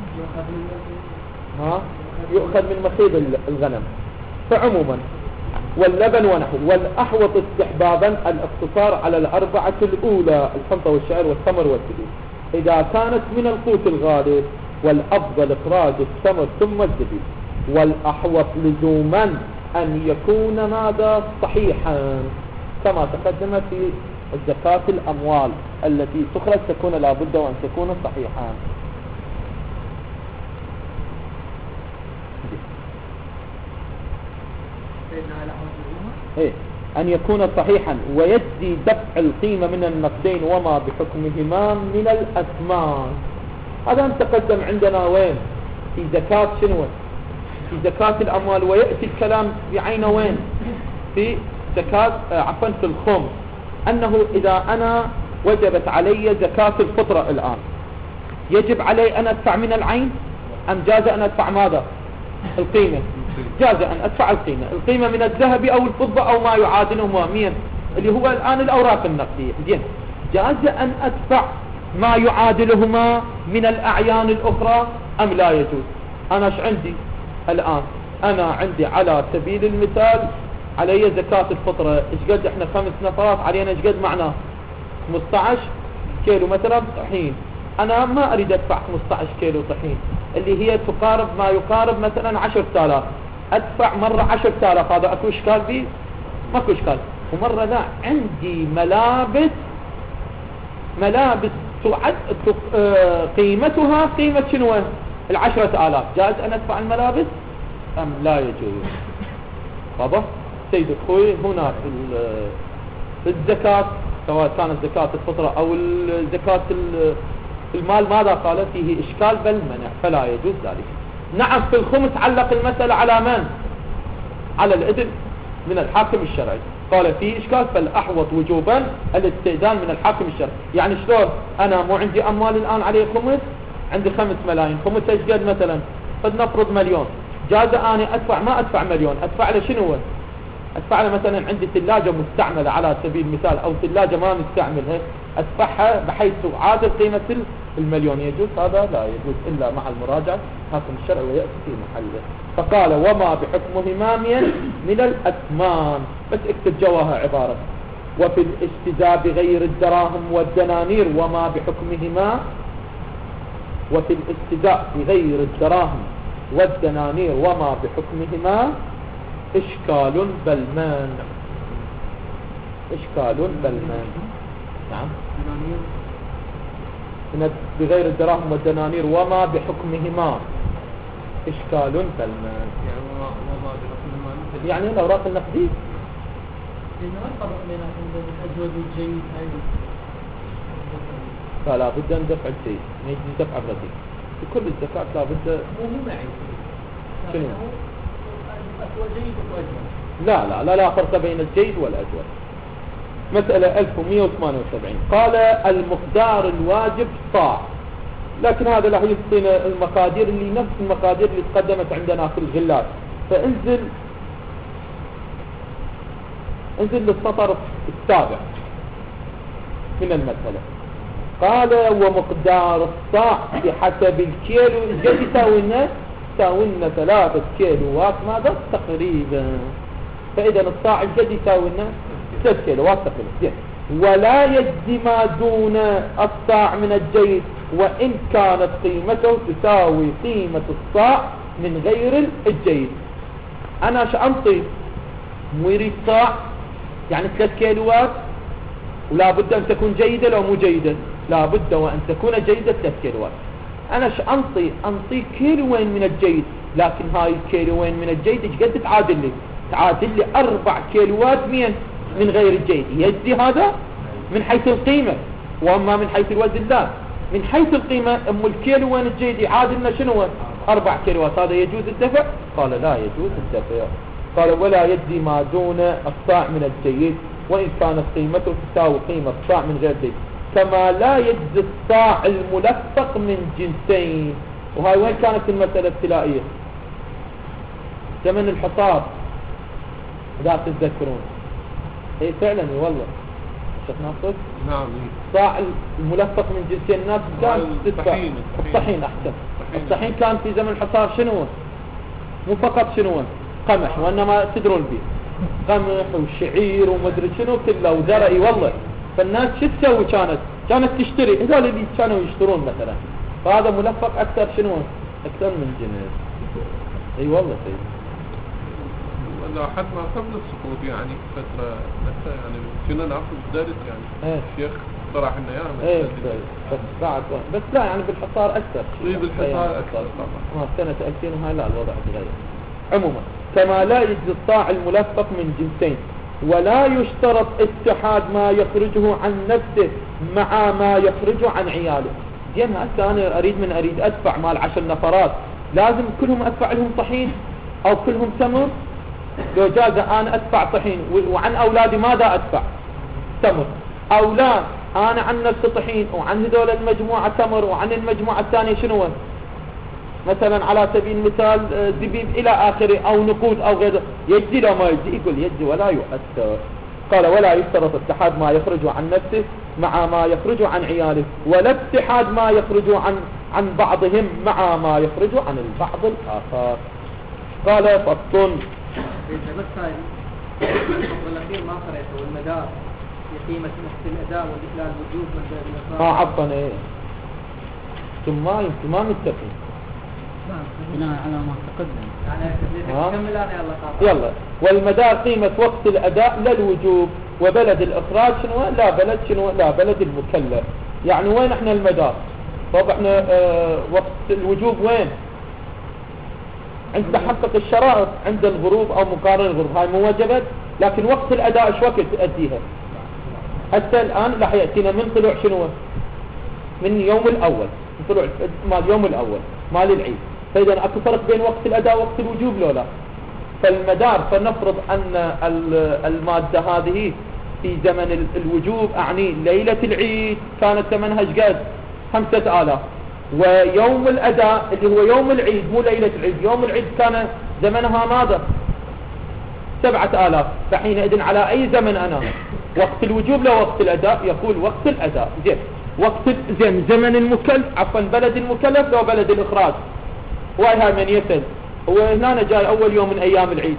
يؤخذ من مخيض الغنم. فعموما واللبن ونحو. والأحوط استحبابا الاقتصار على الأربعة الأولى الحنطة والشعير والتمر والزبيب إذا كانت من القوت الغالب، والأفضل إخراج التمر ثم الزبيب. والأحوط لزوما أن يكون ماذا؟ صحيحا، كما تقدم في الزكاة الأموال التي تخرج تكون لابد وأن تكون صحيحا. أن يكون صحيحا ويجزي دفع القيمة من النقدين وما بحكمهما من الأثمان. هذا تقدم عندنا وين؟ في زكاة شنو؟ في زكاة الأموال. ويأتي الكلام بعينه وين؟ في زكاة عفوا في الخمس، أنه إذا أنا وجبت علي زكاة الفطرة الآن يجب علي أن أدفع من العين أم جاز أن أدفع ماذا؟ القيمة. جاز أن أدفع القيمة من الذهب أو الفضة أو ما يعادلهما مين اللي هو الآن الأوراق النقدية. زين، جاز أن أدفع ما يعادلهما من الأعيان الأخرى أم لا يجوز؟ أنا ايش عندي الآن؟ أنا عندي على سبيل المثال علي زكاة الفطرة ايش قد؟ احنا 5 نفرات علينا ايش قد معناه؟ 15 كيلو مثلا طحين. أنا ما أريد أدفع 15 كيلو طحين اللي هي تقارب ما يقارب مثلا 10,000. أدفع مرة 10,000، هذا أكو إشكال فيه؟ ماكو إشكال. ومرة لا، عندي ملابس تعد قيمتها قيمة شنو؟ 10,000. جاز أن أدفع الملابس أم لا يجوز؟ واضح؟ سيد أخوي هنا في الزكاة سواء كانت زكاة الفطرة أو الزكاة المال ماذا قال؟ فيه إشكال بل منع، فلا يجوز ذلك. نعم في الخمس علق المسألة على من؟ على الإذن من الحاكم الشرعي. قال في إشكال، فالأحوط وجوبا الاستئذان من الحاكم الشرعي. يعني شلون؟ أنا مو عندي أموال الآن عليه خمس، عندي 5 ملايين، خمس ايش قد مثلا؟ قد نفرض مليون، جاز أنا أدفع ما أدفع مليون، أدفع له شنو؟ أدفع له مثلا عندي ثلاجة مستعملة على سبيل المثال، أو ثلاجة ما نستعملها، أدفعها بحيث تعادل قيمة المليون. يجوز هذا؟ لا يجوز إلا مع المراجعة حاكم الشرع ويأتي في محله. فقال وما بحكمهما من الأثمان، بس اكتب جواها عبارة وفي الاستداء بغير الدراهم والدنانير وما بحكمهما، وفي الاستداء بغير الدراهم والدنانير وما بحكمهما إشكال بل مانع. إشكال بل مانع. نعم. بغير الدراهم والدنانير وما بحكمهما إشكال بل مانع. يعني الأوراق النقدية.
لأنه ما الفرق بين الأجود والجيد؟
فلا بد من دفع الجيد، ما يجي دفع الرديء. في كل الزكاة لا بد.
مو معي.
شنو؟
وجيد وأجود.
لا فرق بين الجيد والأجود. مسألة 1178. قال المقدار الواجب صاع، لكن هذا راح يعطينا المقادير اللي نفس المقادير اللي تقدمت عندنا في الغلات. فانزل للسطر السابع من المسألة. قال ومقدار الصاع بحسب الكيلو الجدي يساوي لنا 3 كيلوات ماذا تقريبا. فإذا الصاع الجدي يساوي لنا 3 كيلوات تقريبا. ولا يجزي ما دون الصاع من الجيد وإن كانت قيمته تساوي قيمة الصاع من غير الجيد. أنا شأنطي مو يريد صاع يعني 3 كيلوات، ولا بد أن تكون جيدة لو مو جيدة، لا بد وأن تكون جيدة 3 كيلوات. أنا أنطي كيلوين من الجيد، لكن هاي الكيلوين من الجيد ايش قد تعادل لي 4 كيلوات من غير الجيد. يجزي هذا من حيث القيمة، وأما من حيث الوزن لا. من حيث القيمة الكيلوين الجيد يعادلنا شنو 4 كيلوات، هذا يجوز الدفع؟ قال لا يجوز الدفع. قال ولا يجزي ما دون الصاع من الجيد وإن كانت قيمته تساوي قيمة الصاع من غير الجيد، كما لا يجزي الصاع الملفق من جنسين. وهاي وين كانت المسألة الابتلائية؟ زمن الحصار لا تتذكرون. اي فعلا والله شيخ ناصر.
نعم.
الصاع الملفق من جنسين الناس كان الطحين احسن. الطحين كان في زمن الحصار شنو؟ مو فقط شنو قمح، وانما تدرون به قمح وشعير ومدري شنو كله وزرعي والله. فالناس شو تسوي؟ كانت تشتري، هذول اللي كانوا يشترون مثلا، فهذا ملفق اكثر شنو اكثر من جنس. اي والله سيد.
ولا حتى ما قبل السقوط يعني فترة يعني كنا ناخذ درس يعني الشيخ طرح لنا اياه.
بس بعد بس لا يعني بالحصار اكثر.
بالحصار اكثر طبعا.
سنة 2000 وهاي لا الوضع تغير. عموما كما لا يجزي الصاع الملفق من جنسين، ولا يشترط اتحاد ما يخرجه عن نفسه مع ما يخرجه عن عياله. زين هسه انا اريد ادفع مال 10 نفرات، لازم كلهم ادفع لهم طحين او كلهم تمر؟ لو جاز انا ادفع طحين وعن اولادي ماذا ادفع؟ تمر. او لا انا عن نفسي طحين وعن هذول المجموعة تمر وعن المجموعة الثانية شنو مثلا على سبيل المثال زبيب الى اخره او نقود او غيره، يجزي لو ما يجزي؟ يقول يجزي ولا يؤثر. قال ولا يشترط اتحاد ما يخرج عن نفسه مع ما يخرج عن عياله، ولا اتحاد ما يخرج عن بعضهم مع ما يخرج عن البعض الاخر. قال فصل.
إذا بس هاي الفصل الأخير ما قرأته والمدار بقيمة نفس الأداء والإخلال وجوب من الإخراج.
عفوا ايه ثم ما متفقين
بناء على ما تقدم.
يعني كمل أنا
يلا. والمدار قيمة وقت الأداء لا الوجوب، وبلد الإخراج شنو لا بلد المكلف. يعني وين احنا المدار؟ طب احنا وقت الوجوب وين؟ عند تحقق الشرائط عند الغروب او مقارنة الغروب، هاي مو وجبت. لكن وقت الأداء ايش وقت تأديها؟ حتى الآن راح يأتينا من طلوع شنو؟ من يوم الأول، من طلوع مال يوم الأول مال العيد. فإذا اكو فرق بين وقت الأداء ووقت الوجوب لو لا؟ فالمدار، فنفرض أن المادة هذه في زمن الوجوب أعني ليلة العيد كانت ثمنها قد 5000، ويوم الأداء اللي هو يوم العيد مو ليلة العيد، يوم العيد كان زمنها ماذا 7000. فحينئذ على أي زمن أنا؟ وقت الوجوب لو وقت الأداء؟ يقول وقت الأداء. زين وقت زمن المكلف، عفوا بلد المكلف لو بلد الإخراج. وهي من يسأل هو هنا جاي أول يوم من أيام العيد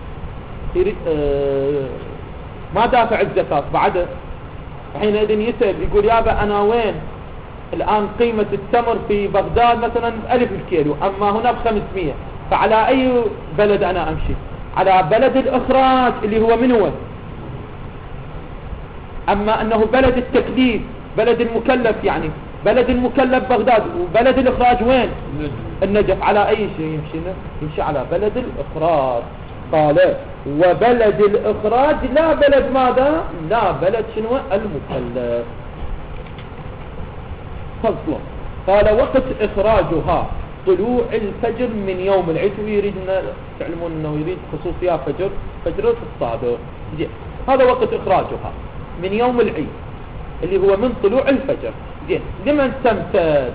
ما دافع الزكاة بعده، حينئذ يسأل يقول يابا أنا وين الآن قيمة التمر في بغداد مثلا 1000 الكيلو، أما هنا ب500، فعلى أي بلد أنا أمشي؟ على بلد الإخراج اللي هو من هو؟ أما أنه بلد التكليف بلد المكلف، يعني بلد المكلف بغداد وبلد الإخراج وين؟ النجف. على أي شيء يمشي على بلد الإخراج. قال وبلد الإخراج لا بلد ماذا؟ لا بلد شنو؟ المكلف. فصل. قال وقت إخراجها طلوع الفجر من يوم العيد، ويريد تعلمون أنه يريد خصوصية فجر الصادق. هذا وقت إخراجها من يوم العيد اللي هو من طلوع الفجر. زين لمن تمتد؟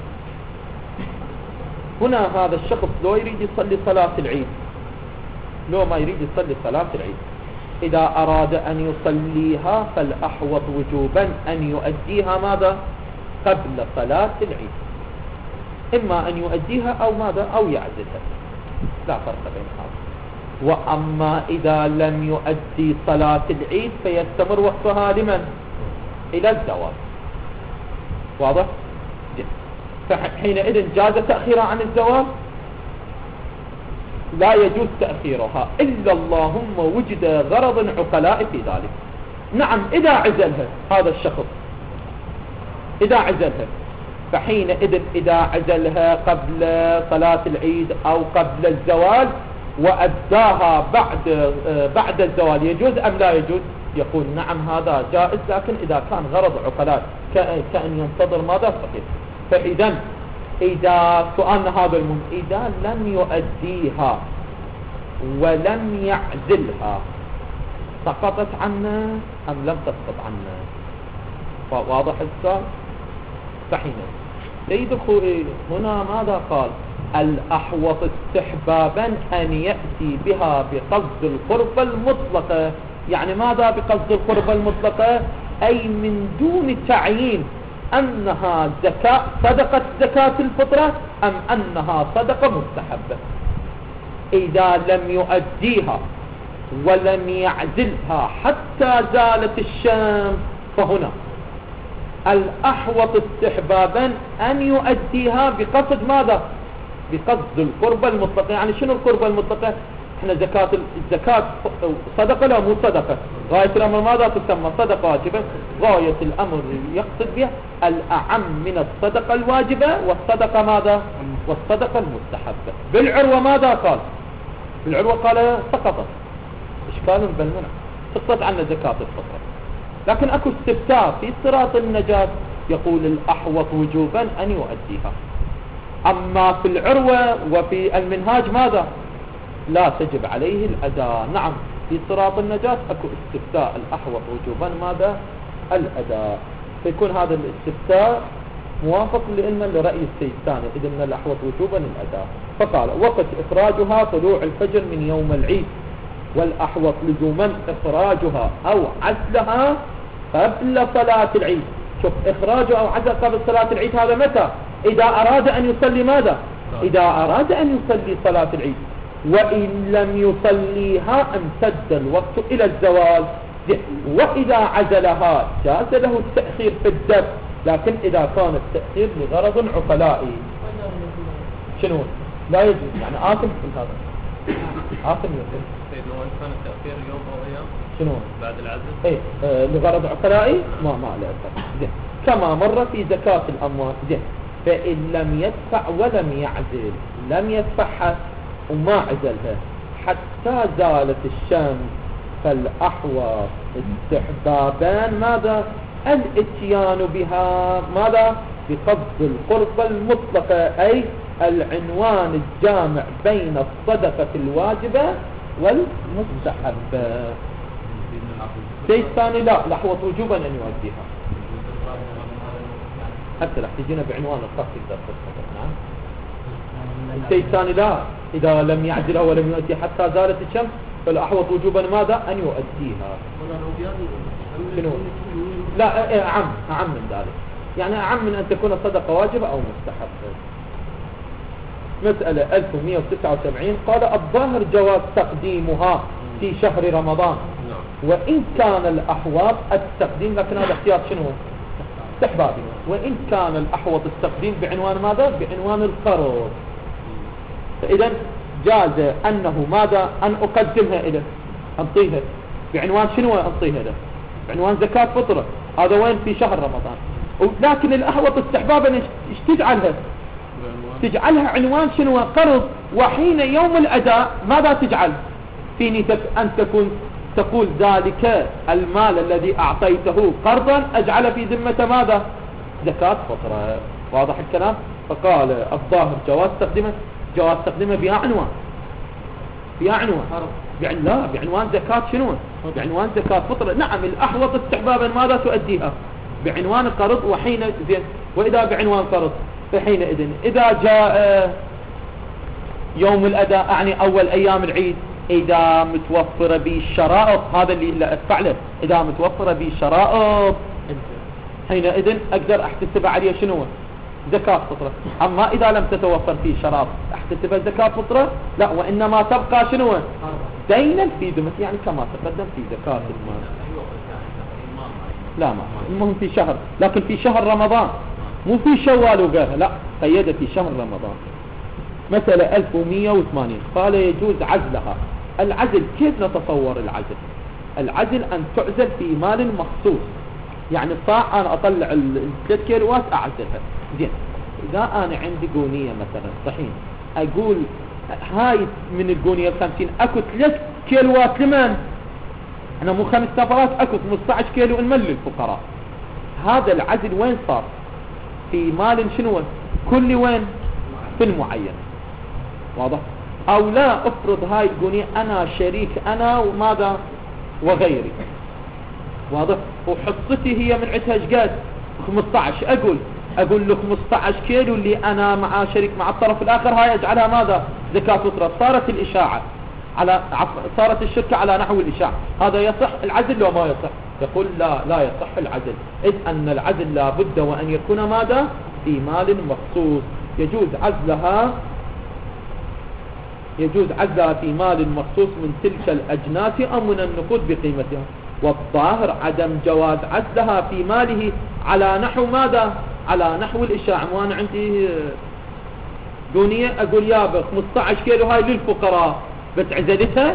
هنا هذا الشخص لو يريد يصلي صلاة العيد، لو ما يريد يصلي صلاة العيد، إذا أراد أن يصليها فالأحوط وجوبا أن يؤديها ماذا؟ قبل صلاة العيد، إما أن يؤديها أو ماذا؟ أو يعزلها، لا فرق بين هذا. وأما إذا لم يؤدي صلاة العيد فيستمر وقتها لمن؟ إلى الزوال. واضح؟ فحينئذ جاز تأخيرها عن الزوال؟ لا يجوز تأخيرها إلا اللهم وجد غرض عقلاء في ذلك. نعم إذا عزلها هذا الشخص، إذا عزلها، فحينئذ إذا عزلها قبل صلاة العيد أو قبل الزوال وأداها بعد الزوال يجوز أم لا يجوز؟ يقول نعم هذا جائز، لكن إذا كان غرض عقلاء كأن ينتظر ماذا فقط. فإذا إذا سؤالنا هذا المهم، إذا لم يؤديها ولم يعزلها سقطت عنه أم لم تسقط عنه؟ واضح السؤال؟ فحينئذ سيد الخوئي هنا ماذا قال؟ الأحوط استحبابا أن يأتي بها بقصد القربة المطلقة. يعني ماذا بقصد القربة المطلقة؟ أي من دون تعيين أنها صدقة زكاة الفطرة أم أنها صدقة مستحبة. إذا لم يؤديها ولم يعزلها حتى زالت الشمس فهنا الأحوط استحبابا أن يؤديها بقصد ماذا؟ بقصد القربة المطلقة. يعني شنو القربة المطلقة؟ احنا الزكاة صدقة لا مو صدقة؟ غاية الأمر ماذا تسمى؟ صدقة واجبة. غاية الأمر يقصد بها الأعم من الصدقة الواجبة والصدقة ماذا؟ والصدقة المستحبة. بالعروة ماذا قال؟ بالعروة قال سقطت، إشكال بل منع، سقطت عنا زكاة الفطرة. لكن أكو استفتاء في صراط النجاة يقول الأحوط وجوبا أن يؤديها. أما في العروة وفي المنهاج ماذا؟ لا تجب عليه الأداء. نعم في صراط النجاة أكو استفتاء الأحوط وجوبا ماذا؟ الأداء. فيكون هذا الاستفتاء موافق لرأي السيستاني، إذن من الأحوط وجوبا الأداء. فقال وقت إخراجها طلوع الفجر من يوم العيد، والأحوط لزوما إخراجها أو عزلها قبل صلاة العيد. شوف إخراجه أو عزل قبل صلاة العيد هذا متى؟ إذا أراد أن يصلي ماذا؟ إذا أراد أن يصلي صلاة العيد، وإن لم يصليها امتد الوقت إلى الزوال. وإذا عزلها جاز له التأخير في الدفع، لكن إذا كان التأخير لغرض عقلائي شنو؟ لا يجوز، يعني آثم في هذا، آثم يقول
لو كان التأخير يوم أو أيام
شنو؟
بعد العزل
لغرض عقلائي ما له أثر. كما مر في زكاة الأموال. فإن لم يدفع ولم يعزل، لم يدفعها وما عزلها حتى زالت الشمس، فالأحوط استحبابان ماذا؟ الاتيان بها ماذا؟ بقصد القربة المطلقة، أي العنوان الجامع بين الصدقة الواجبة والمستحب. الشيء الثاني لا، الأحوط وجوبا أن يؤديها. حتى لا تجينا بعنوان الخاص تقدر تتفضل. نعم. الشيء الثاني لا، إذا لم يعدلها ولم يؤدي حتى زالت الشمس فالأحوط وجوبا ماذا؟ أن يؤديها. شنو؟ لا أعم من ذلك، يعني أعم من أن تكون صدقة واجبة أو مستحبة. مسألة 1179 قال الظاهر جواز تقديمها في شهر رمضان وإن كان الأحوط التقديم، لكن هذا احتياط شنو؟ استحبابي. وإن كان الأحوط التقديم بعنوان ماذا؟ بعنوان القرض. فإذا جاز أنه ماذا؟ أن أقدمها إليه، أنطيها بعنوان شنو؟ أنطيها له بعنوان زكاة فطرة. هذا وين؟ في شهر رمضان. لكن الأحوط استحبابا ايش تجعلها؟ تجعلها عنوان شنو؟ قرض. وحين يوم الأداء ماذا تجعل؟ في نيتك أن تقول ذلك المال الذي أعطيته قرضا أجعل في ذمة ماذا؟ زكاة فطرة. واضح الكلام؟ فقال الظاهر جواز تقدمه بها عنوان لا، بعنوان زكاة شنو؟ بعنوان زكاة فطرة. نعم الأحوط استحبابا ماذا تؤديها؟ بعنوان قرض. وحين زين، وإذا بعنوان قرض فحينئذ إذا جاء يوم الأداء أعني أول أيام العيد، إذا متوفر بي الشرائط، هذا اللي أدفع له، إذا متوفر بي الشرائط حينئذ أقدر أحتسب عليه شنو؟ زكاة فطرة. أما إذا لم تتوفر فيه شرائط أحتسب زكاة فطرة؟ لا، وإنما تبقى شنو؟ دينا في ذمتي، يعني كما تقدم في زكاة المال. لا، ما المهم في شهر، لكن في شهر رمضان، مو في شوال وغيرها، لا، قيد في شهر رمضان. مسألة 1180 قال يجوز عزلها. العزل كيف نتصور العزل؟ العزل أن تعزل في مال مخصوص، يعني صاع أنا أطلع 3 كيلوات أعزلها. زين، إذا أنا عندي قونية مثلا طحين، أقول هاي من القونية 50 أكو 3 كيلوات لمن؟ أنا مو 5 نفرات، أكو 15 كيلو المال للفقراء. هذا العزل وين صار؟ في مال شنو؟ كل وين؟ في المعين. واضح؟ أو لا، أفرض هاي القونية أنا شريك أنا وماذا؟ وغيري. واضح؟ وحصتي هي من عدها شقد 15، أقول له 15 كيلو اللي أنا مع شريك مع الطرف الآخر هاي أجعلها ماذا؟ زكاة فطرة. صارت الإشاعة صارت الشركة على نحو الإشاعة. هذا يصح العزل لو ما يصح؟ يقول لا يصح العزل، إذ أن العزل لا بد وأن يكون ماذا؟ في مال مخصوص. يجوز عزلها في مال مخصوص من تلك الأجناس أو من النقود بقيمتها. والظاهر عدم جواز عزلها في ماله على نحو ماذا؟ على نحو الإشاعة. وانا عندي دونية أقول يابا 15 كيلو هاي للفقراء، بس عزلتها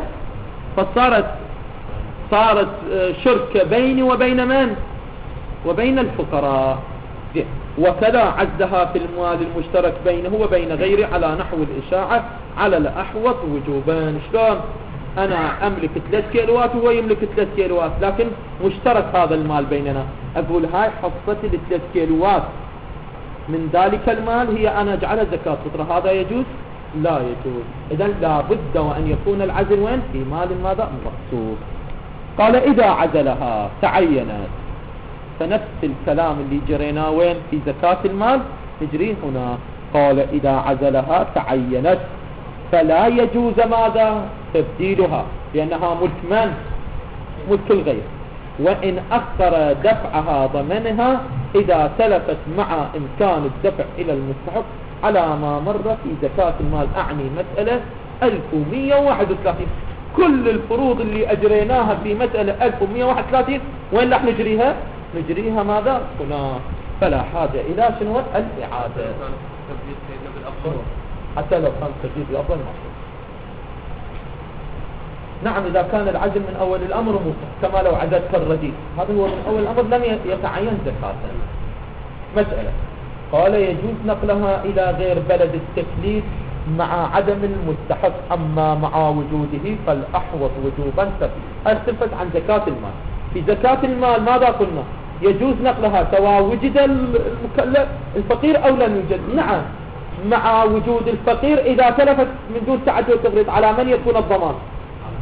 صارت شركة بيني وبين من؟ وبين الفقراء. وكذا عزها في المال المشترك بينه وبين غيره على نحو الإشاعة على الأحوط وجوبان. شلون؟ أنا أملك 3 كيلوات وهو يملك 3 كيلوات، لكن مشترك هذا المال بيننا. أقول هاي حصتي ل3 كيلوات من ذلك المال هي أنا أجعلها زكاة فطرة. هذا يجوز؟ لا يجوز. إذن لا بد وأن يكون العزل وين؟ في مال ماذا؟ مخصوص. قال إذا عزلها تعينت، فنفس الكلام اللي جرينا وين؟ في زكاة المال نجريه هنا. قال إذا عزلها تعينت فلا يجوز ماذا؟ تبديلها، لأنها ملك من؟ ملك الغير. وإن أخر دفعها ضمنها إذا تلفت مع إمكان الدفع إلى المستحق على ما مر في زكاة المال. أعني مسألة 1131. كل الفروض اللي أجريناها في مسألة 1131 وين راح نجريها؟ نجريها ماذا؟ هنا. فلا حاجة إلى شنو؟ الإعادة. حتى لو كان تجديد الأفضل مصر. نعم إذا كان العزل من أول الأمر مصر، كما لو عزلت كالرديء، هذا هو من أول الأمر لم يتعين زكاة. مسألة قال يجوز نقلها إلى غير بلد التكليف مع عدم المستحق، أما مع وجوده فالأحوط وجوبا اختلفت عن زكاة المال. في زكاة المال ماذا قلنا؟ يجوز نقلها سواء وجد المكلف الفقير أو لم يوجد. نعم مع وجود الفقير إذا تلفت من دون تعدد التفريط على من يكون الضمان؟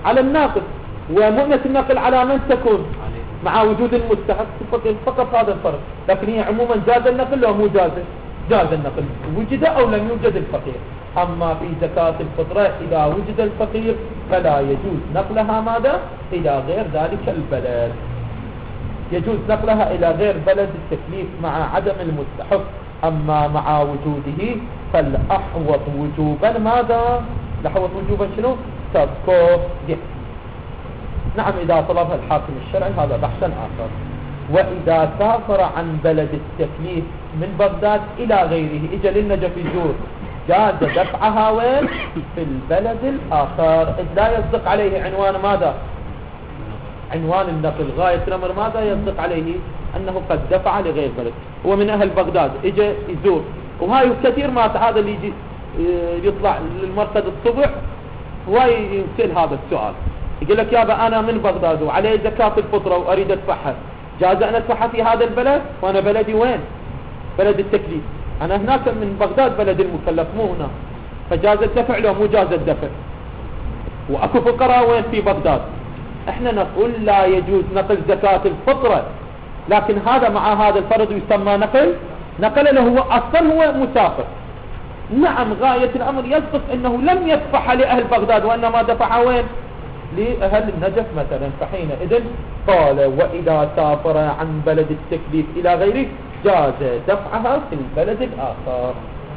على الناقل. ومؤنة النقل على من تكون؟ مع وجود المستحق فقط هذا الفرق. لكن هي عموما جاز النقل لو مو جاز، جاز النقل وجد أو لم يوجد الفقير. أما في زكاة الفطرة إذا وجد الفقير فلا يجوز نقلها ماذا؟ إلى غير ذلك البلد. يجوز نقلها إلى غير بلد التكليف مع عدم المستحق. أما مع وجوده فالأحوط وجوبا ماذا؟ الأحوط وجوبا شنو؟ تذكر. نعم إذا طلبها الحاكم الشرعي هذا بحثا آخر. وإذا سافر عن بلد التكليف من بغداد إلى غيره إجا للنجف يزور، جاز دفعها وين؟ في البلد الآخر، إذ لا يصدق عليه عنوان ماذا؟ عنوان النقل. غاية الأمر ماذا يصدق عليه؟ أنه قد دفع لغير بلد. هو من أهل بغداد إجا يزور، وهاي كثير ما هذا اللي يجي يطلع للمركز الصبح هواي يمثل هذا السؤال، يقول لك يابا أنا من بغداد وعليه زكاة الفطرة وأريد أدفعها، جاز أن أدفعها في هذا البلد؟ وأنا بلدي وين؟ بلد التكليف. أنا هناك من بغداد بلد المكلف مو هنا، فجاز الدفع لو مو جاز الدفع. وأكو فقراء وين؟ في بغداد. احنا نقول لا يجوز نقل زكاة الفطرة، لكن هذا مع هذا الفرض يسمى نقل له هو أصلا هو مسافر. نعم غاية الأمر يصدق أنه لم يدفعها لأهل بغداد وإنما دفعها وين؟ لأهل النجف مثلا. فحينئذ قال وإذا سافر عن بلد التكليف إلى غيره جاز دفعها في البلد الآخر.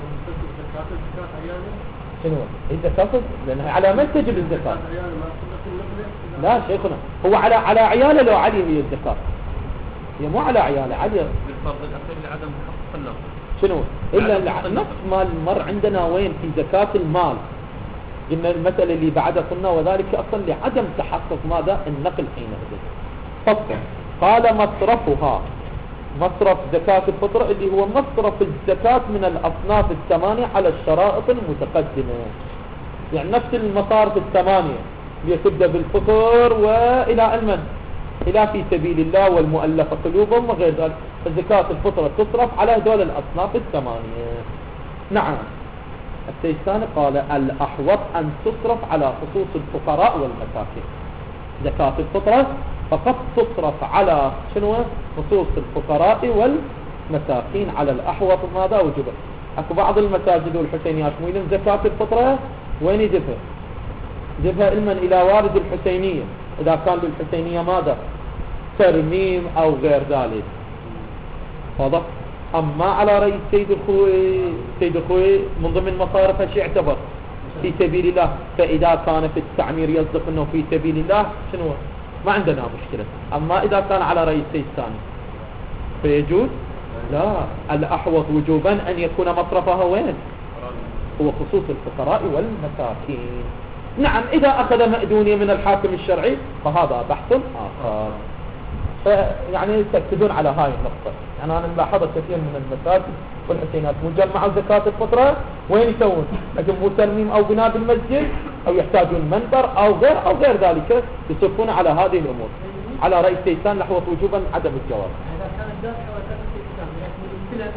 شنو؟ الزكاة لأنها على من تجب الزكاة؟ لا شيخنا، هو على عياله لو علي هي الزكاة، هي مو على عياله علي
بالفرض الأخير لعدم تحقق النقص.
شنو؟ إلا نقص مال المر عندنا وين؟ في زكاة المال. قلنا المسألة اللي بعدها قلنا وذلك أصلا لعدم تحقق ماذا؟ النقل حينئذ. فصل قال مصرفها، مصرف زكاة الفطرة اللي هو مصرف الزكاة من الأصناف الثمانية على الشرائط المتقدمة، يعني نفس المصارف الثمانية اللي تبدأ بالفطر وإلى المن إلى في سبيل الله والمؤلفة قلوبهم وغير ذلك. فزكاة الفطرة تصرف على دول الأصناف الثمانية. نعم. السيستاني قال الأحوط أن تصرف على خصوص الفقراء والمساكين. زكاة الفطرة فقط تصرف على شنو؟ خصوص الفقراء والمساكين على الأحوط. ماذا وجبه؟ أكو بعض المساجد والحسينيات مو لهم زكاة الفطرة، وين يجبها؟ يجبها علما إلى والد الحسينية إذا كان للحسينية ماذا؟ ترميم أو غير ذلك. واضح؟ أما على رأي سيد الخوي من ضمن مصارفها شيء يعتبر في سبيل الله، فإذا كان في التعمير يصدق أنه في سبيل الله شنو؟ ما عندنا مشكلة. أما إذا كان على رأي السيد الثاني فيجوز؟ لا، الأحوط وجوبا أن يكون مصرفها وين؟ هو خصوص الفقراء والمساكين. نعم إذا أخذ مأدونية من الحاكم الشرعي فهذا بحث آخر. يعني تأكدون على هاي النقطة. يعني أنا ملاحظة كثير من المساجد والحسينات مجمعوا زكاة الفطرة وين يسوون؟ يجمعوا ترميم أو بناء بالمسجد أو يحتاجون منبر أو غير ذلك، يصرفون على هذه الأمور. على رأي السيستان الأحوط وجوبا عدم الجواز.
إذا كان الدافع وكان السيستان يعني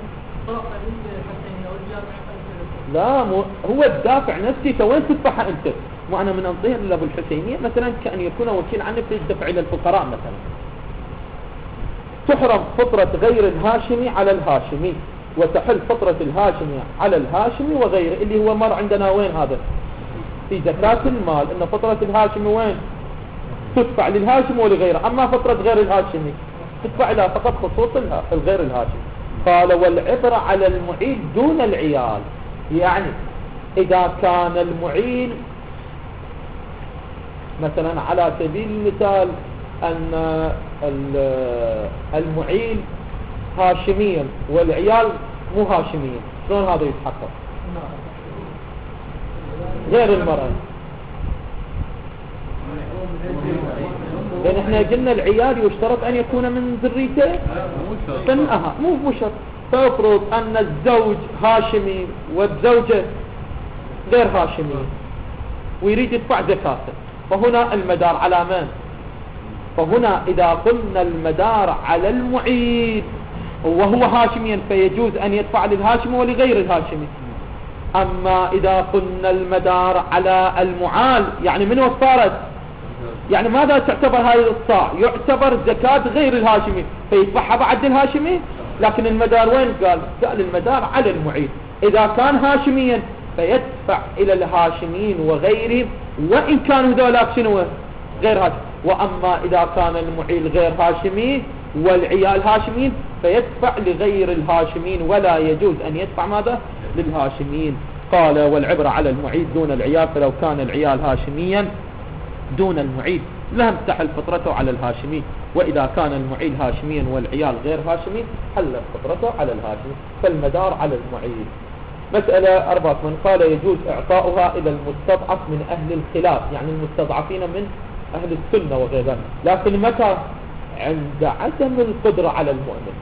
لا مو هو الدافع نفسه، فوين تدفعها أنت؟ مو أنا من أنطيها لأبو الحسينية مثلا كأن يكون وكيل عنه في الدفع إلى الفقراء مثلا. تحرم فطرة غير الهاشمي على الهاشمي، وتحل فطرة الهاشمي على الهاشمي وغيره، اللي هو مر عندنا وين هذا؟ في زكاة المال إن فطرة الهاشمي وين؟ تدفع للهاشمي ولغيره. أما فطرة غير الهاشمي تدفع لها فقط خصوص الغير الهاشمي. قال والعبرة على المعيل دون العيال. يعني إذا كان المعيل مثلا على سبيل المثال أن المعيل هاشميا والعيال مو هاشميا، شلون هذا يتحقق؟ غير المرأة، لأن احنا قلنا العيال يشترط أن يكون من ذريته فنأها مو شرط. فافرض أن الزوج هاشمي والزوجة غير هاشمية ويريد يدفع زكاته، فهنا المدار على من؟ فهنا إذا قلنا المدار على المعيد وهو هاشميا فيجوز أن يدفع للهاشمي ولغير الهاشمي. أما إذا قلنا المدار على المعال يعني من وصارت يعني ماذا تعتبر هذا الصاع؟ يعتبر زكاة غير الهاشمي فيدفعها بعد الهاشمي. لكن المدار وين قال المدار على المعيل. إذا كان هاشميا فيدفع إلى الهاشميين وغيرهم وإن كانوا ذولاك شنو غير هاشمي. وأما إذا كان المعيل غير هاشمي والعيال هاشميين فيدفع لغير الهاشميين ولا يجوز أن يدفع ماذا للهاشميين. قال والعبرة على المعيل دون العيال، فلو كان العيال هاشميا دون المعيل لم تحل فطرته على الهاشمي، وإذا كان المعيل هاشميا والعيال غير هاشمي حلت فطرته على الهاشمي، فالمدار على المعيل. مسألة 4 من قال يجوز إعطاؤها إلى المستضعف من أهل الخلاف، يعني المستضعفين من أهل السنة وغير ذلك، لكن متى؟ عند عدم القدرة على المؤمن.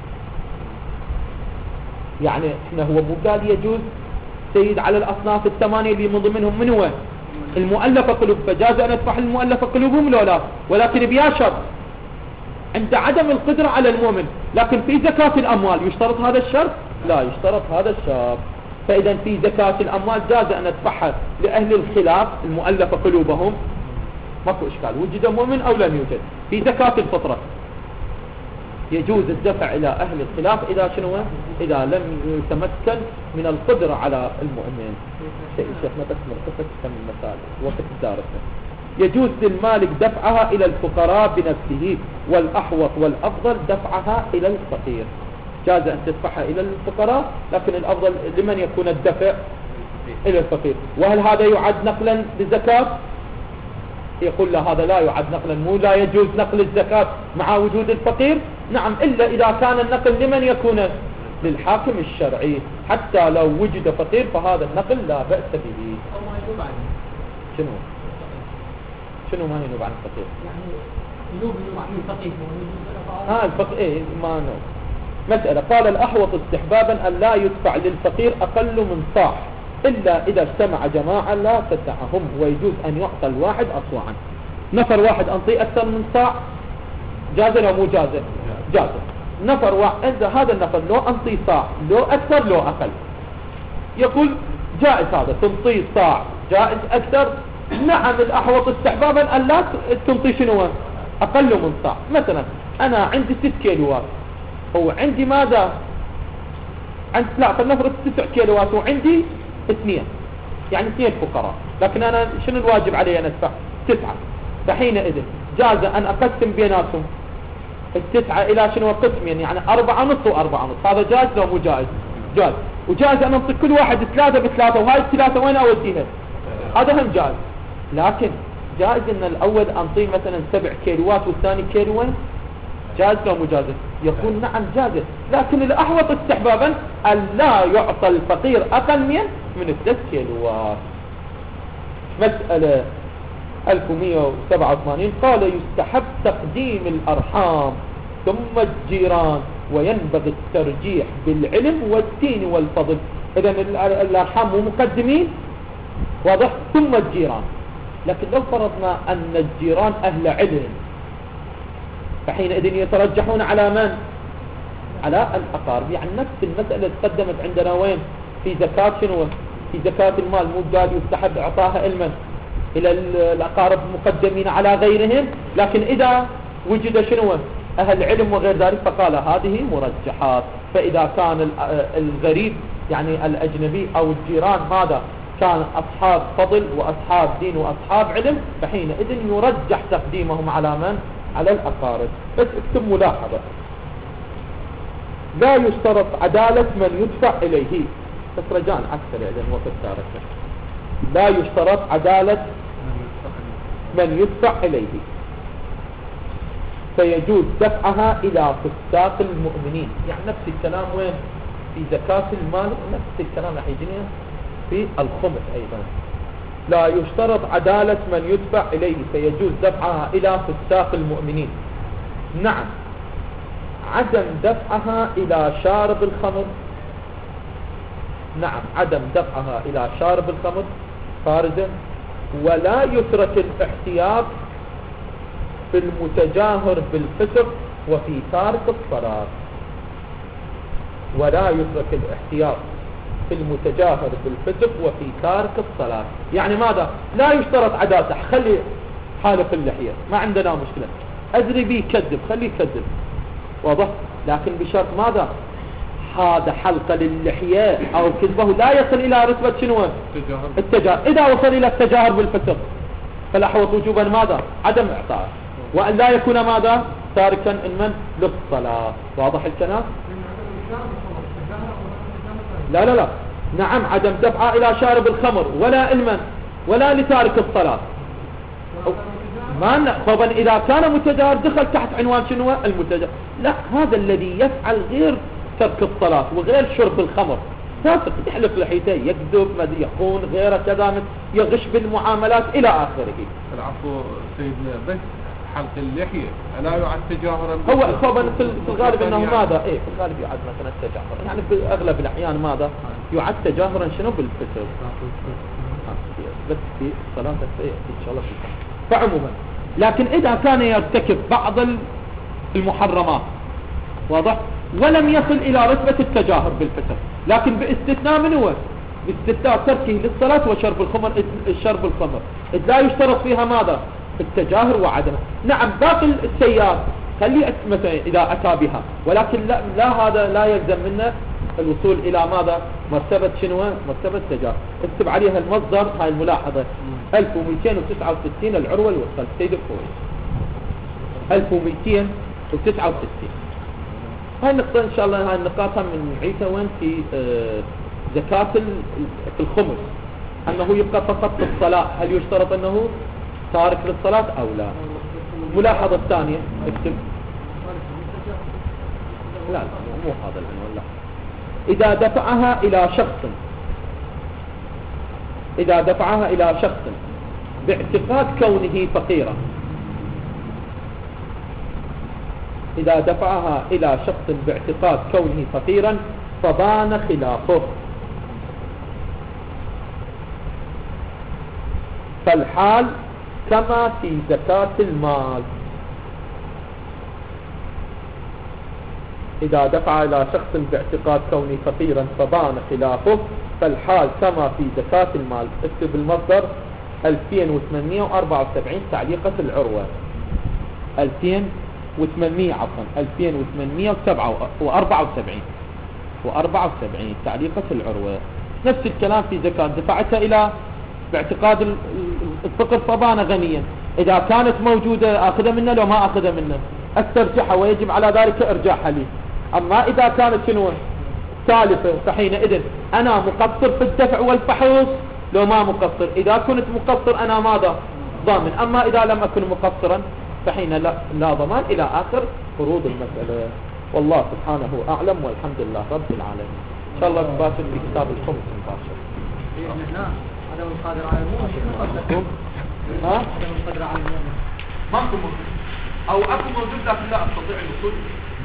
يعني احنا هو مو قال يجوز سيد على الأصناف الثمانية اللي من ضمنهم من هو المؤلفة قلوب، فجاز أن يدفع المؤلفة قلوبهم لو لا، ولكن بيا شرط عند عدم القدرة على المؤمن. لكن في زكاة الأموال يشترط هذا الشرط؟ لا يشترط هذا الشرط. فإذا في زكاة الأموال جاز أن ندفعها لأهل الخلاف المؤلفة قلوبهم، ماكو إشكال وجد مؤمن أو لم يوجد. في زكاة الفطرة يجوز الدفع إلى أهل الخلاف إذا شنو؟ إذا لم يتمكن من القدرة على المؤمن. شيخنا بس مرتفع كم المسائل وقت الدارسة. يجوز للمالك دفعها إلى الفقراء بنفسه، والأحوط والأفضل دفعها إلى الفقير. جاز أن تدفعها إلى الفقراء، لكن الأفضل لمن يكون الدفع إلى الفقير. وهل هذا يعد نقلا للزكاة؟ يقول لا، هذا لا يعد نقلا، مو لا يجوز نقل الزكاة مع وجود الفقير. نعم، إلا إذا كان النقل لمن يكون للحاكم الشرعي، حتى لو وجد فقير فهذا النقل لا بأس به. شنو ما ينوب عن الفقير؟
يعني ينوب عن الفقير.
الفقير ما نوب. مسألة قال الأحوط استحبابا أن لا يدفع للفقير أقل من صاع إلا إذا اجتمع جماعة لا تدفعهم، ويجوز أن يعطى الواحد أصواعا. نفر واحد أنطي أكثر من صاع جاز أو مو جاز؟ جاز. نفر واحد هذا النفر لو أنطي صاع لو أكثر لو أقل، يقول جائز هذا تنطي صاع جائز أكثر. نعم، الأحوط استحبابا أن لا تنطي شنو أقل من صاع. مثلا أنا عندي 6 كيلوات وعندي ماذا لا فلنفرض 9 كيلوات وعندي 2، يعني 2 فقراء، لكن أنا شنو الواجب علي أن أدفع 9. فحينئذ جاز أن أقسم بيناتهم 9 إلى شنو قسمين، يعني 4.5 و4.5. هذا جاز لو مو جائز؟ جاز. وجاز أن أنطي كل واحد 3 ب3، وهاي ال3 وين أوديها؟ هذا هم جاز. لكن جائز أن الأول أنطي مثلا 7 كيلوات والثاني كيلوين، جاز لو مو جاز؟ يقول نعم جاز، لكن الأحوط استحبابا أن لا يعطى الفقير أقل من 3 كيلوات. مسألة 1187 قال يستحب تقديم الأرحام ثم الجيران، وينبغي الترجيح بالعلم والدين والفضل. إذن الأرحام مو مقدمين، واضح، ثم الجيران. لكن لو فرضنا أن الجيران أهل علم فحينئذ يترجحون على من؟ على الأقارب. يعني نفس المسألة تقدمت عندنا وين؟ في زكاة شنو؟ في زكاة المال مو قال يستحب إعطاها علما إلى الأقارب مقدمين على غيرهم، لكن إذا وجد شنو أهل علم وغير ذلك فقال هذه مرجحات. فإذا كان الغريب يعني الأجنبي أو الجيران ماذا كان أصحاب فضل وأصحاب دين وأصحاب علم، فحينئذ يرجح تقديمهم على من؟ على الأقارب. بس اكتب ملاحظة، لا يشترط عدالة من يدفع إليه. بس رجاء أكثر يعني وقت تاركه. لا يشترط عدالة من يدفع إليه، فيجوز دفعها إلى فساق المؤمنين. يعني نفس الكلام وين؟ في زكاة المال، نفس الكلام راح يجينا في الخمس أيضا. لا يشترط عدالة من يدفع إليه، فيجوز دفعها إلى فساق المؤمنين. نعم، عدم دفعها إلى شارب الخمر، نعم عدم دفعها إلى شارب الخمر خارجا. ولا يترك الاحتياط في المتجاهر بالفسق وفي تارك الصلاة. ولا يترك الاحتياط في المتجاهر بالفسق وفي تارك الصلاة. يعني ماذا؟ لا يشترط عدالة، خلي حالق اللحية ما عندنا مشكلة، أدري بيه كذب خليه يكذب، واضح؟ لكن بشرط ماذا؟ هذا حلقة للحية أو كذبه لا يصل إلى رتبة شنو؟ التجاهر. إذا وصل إلى التجاهر بالفسق فالأحوط وجوبا ماذا؟ عدم إعطائه، وأن لا يكون ماذا؟ تاركا من للصلاة. واضح الكلام؟ لا نعم، عدم دفعه إلى شارب الخمر ولا المن ولا لتارك الصلاة. ما طبعا إذا كان متجاهر دخل تحت عنوان شنو؟ المتجاهر. لا، هذا الذي يفعل غير ترك الصلاة وغير شرب الخمر، فاسق، يحلق لحيته، يكذب، يخون، غيره كذا، يغش بالمعاملات إلى آخره.
العفو سيدنا، بس حلق اللحية ألا يعد تجاهرا؟
هو طبعا في الغالب أنه ماذا؟ في الغالب يعد مثلا التجاهر، يعني بأغلب الأحيان ماذا؟ يعد تجاهرا شنو؟ بالفسق. بس في الصلاة إن شاء الله فيها. فعموما لكن إذا كان يرتكب بعض المحرمات، واضح؟ ولم يصل إلى رتبة التجاهر بالفسق، لكن باستثناء من هو؟ باستثناء تركه للصلاة وشرب الخمر، الشرب الخمر إذ لا يشترط فيها ماذا؟ التجاهر وعدمه. نعم باقي السيئات خلي مثلا إذا أتى بها، ولكن لا هذا لا يلزم منا الوصول إلى ماذا؟ مرتبة شنو؟ مرتبة التجاهر. اكتب عليها المصدر، هاي الملاحظة 1269 العروة الوسطى السيد الخوي 1269. هاي النقطة إن شاء الله، هاي النقاط من نعيدها وين في زكاة في الخمس، أنه يبقى فقط في الصلاة، هل يشترط أنه تارك للصلاة أو لا؟ ملاحظة الثانية اكتب، لا مو هذا العنوان، لا. إذا دفعها إلى شخص باعتقاد كونه فقيرا، إذا دفعها إلى شخص باعتقاد كونه فقيرا فبان خلافه، فالحال كما في زكاة المال. إذا دفع إلى شخص باعتقاد كونه فقيرا فبان خلافه فالحال كما في زكاة المال. اكتب المصدر 2874 تعليقة العروة 2874 تعليقة العروة. نفس الكلام في زكاة دفعتها إلى باعتقاد الفقر فبان غنيا، إذا كانت موجودة أخذ منه لو ما أخذ منه استرجعها ويجب على ذلك إرجاعها لي. أما إذا كانت شنو سالفة فحينئذ أنا مقصر في الدفع والفحوص لو ما مقصر، إذا كنت مقصر أنا ماذا؟ ضامن. أما إذا لم أكن مقصرا فحين لا ضمان إلى آخر فروض المسألة. والله سبحانه أعلم والحمد لله رب العالمين. إن شاء الله نباشر في كتاب الخمس نباشر.
عدم القادر على المؤمن.
عدم القادر على المؤمن. ما أكون موجود أو أكون موجود لكن لا أستطيع الوصول.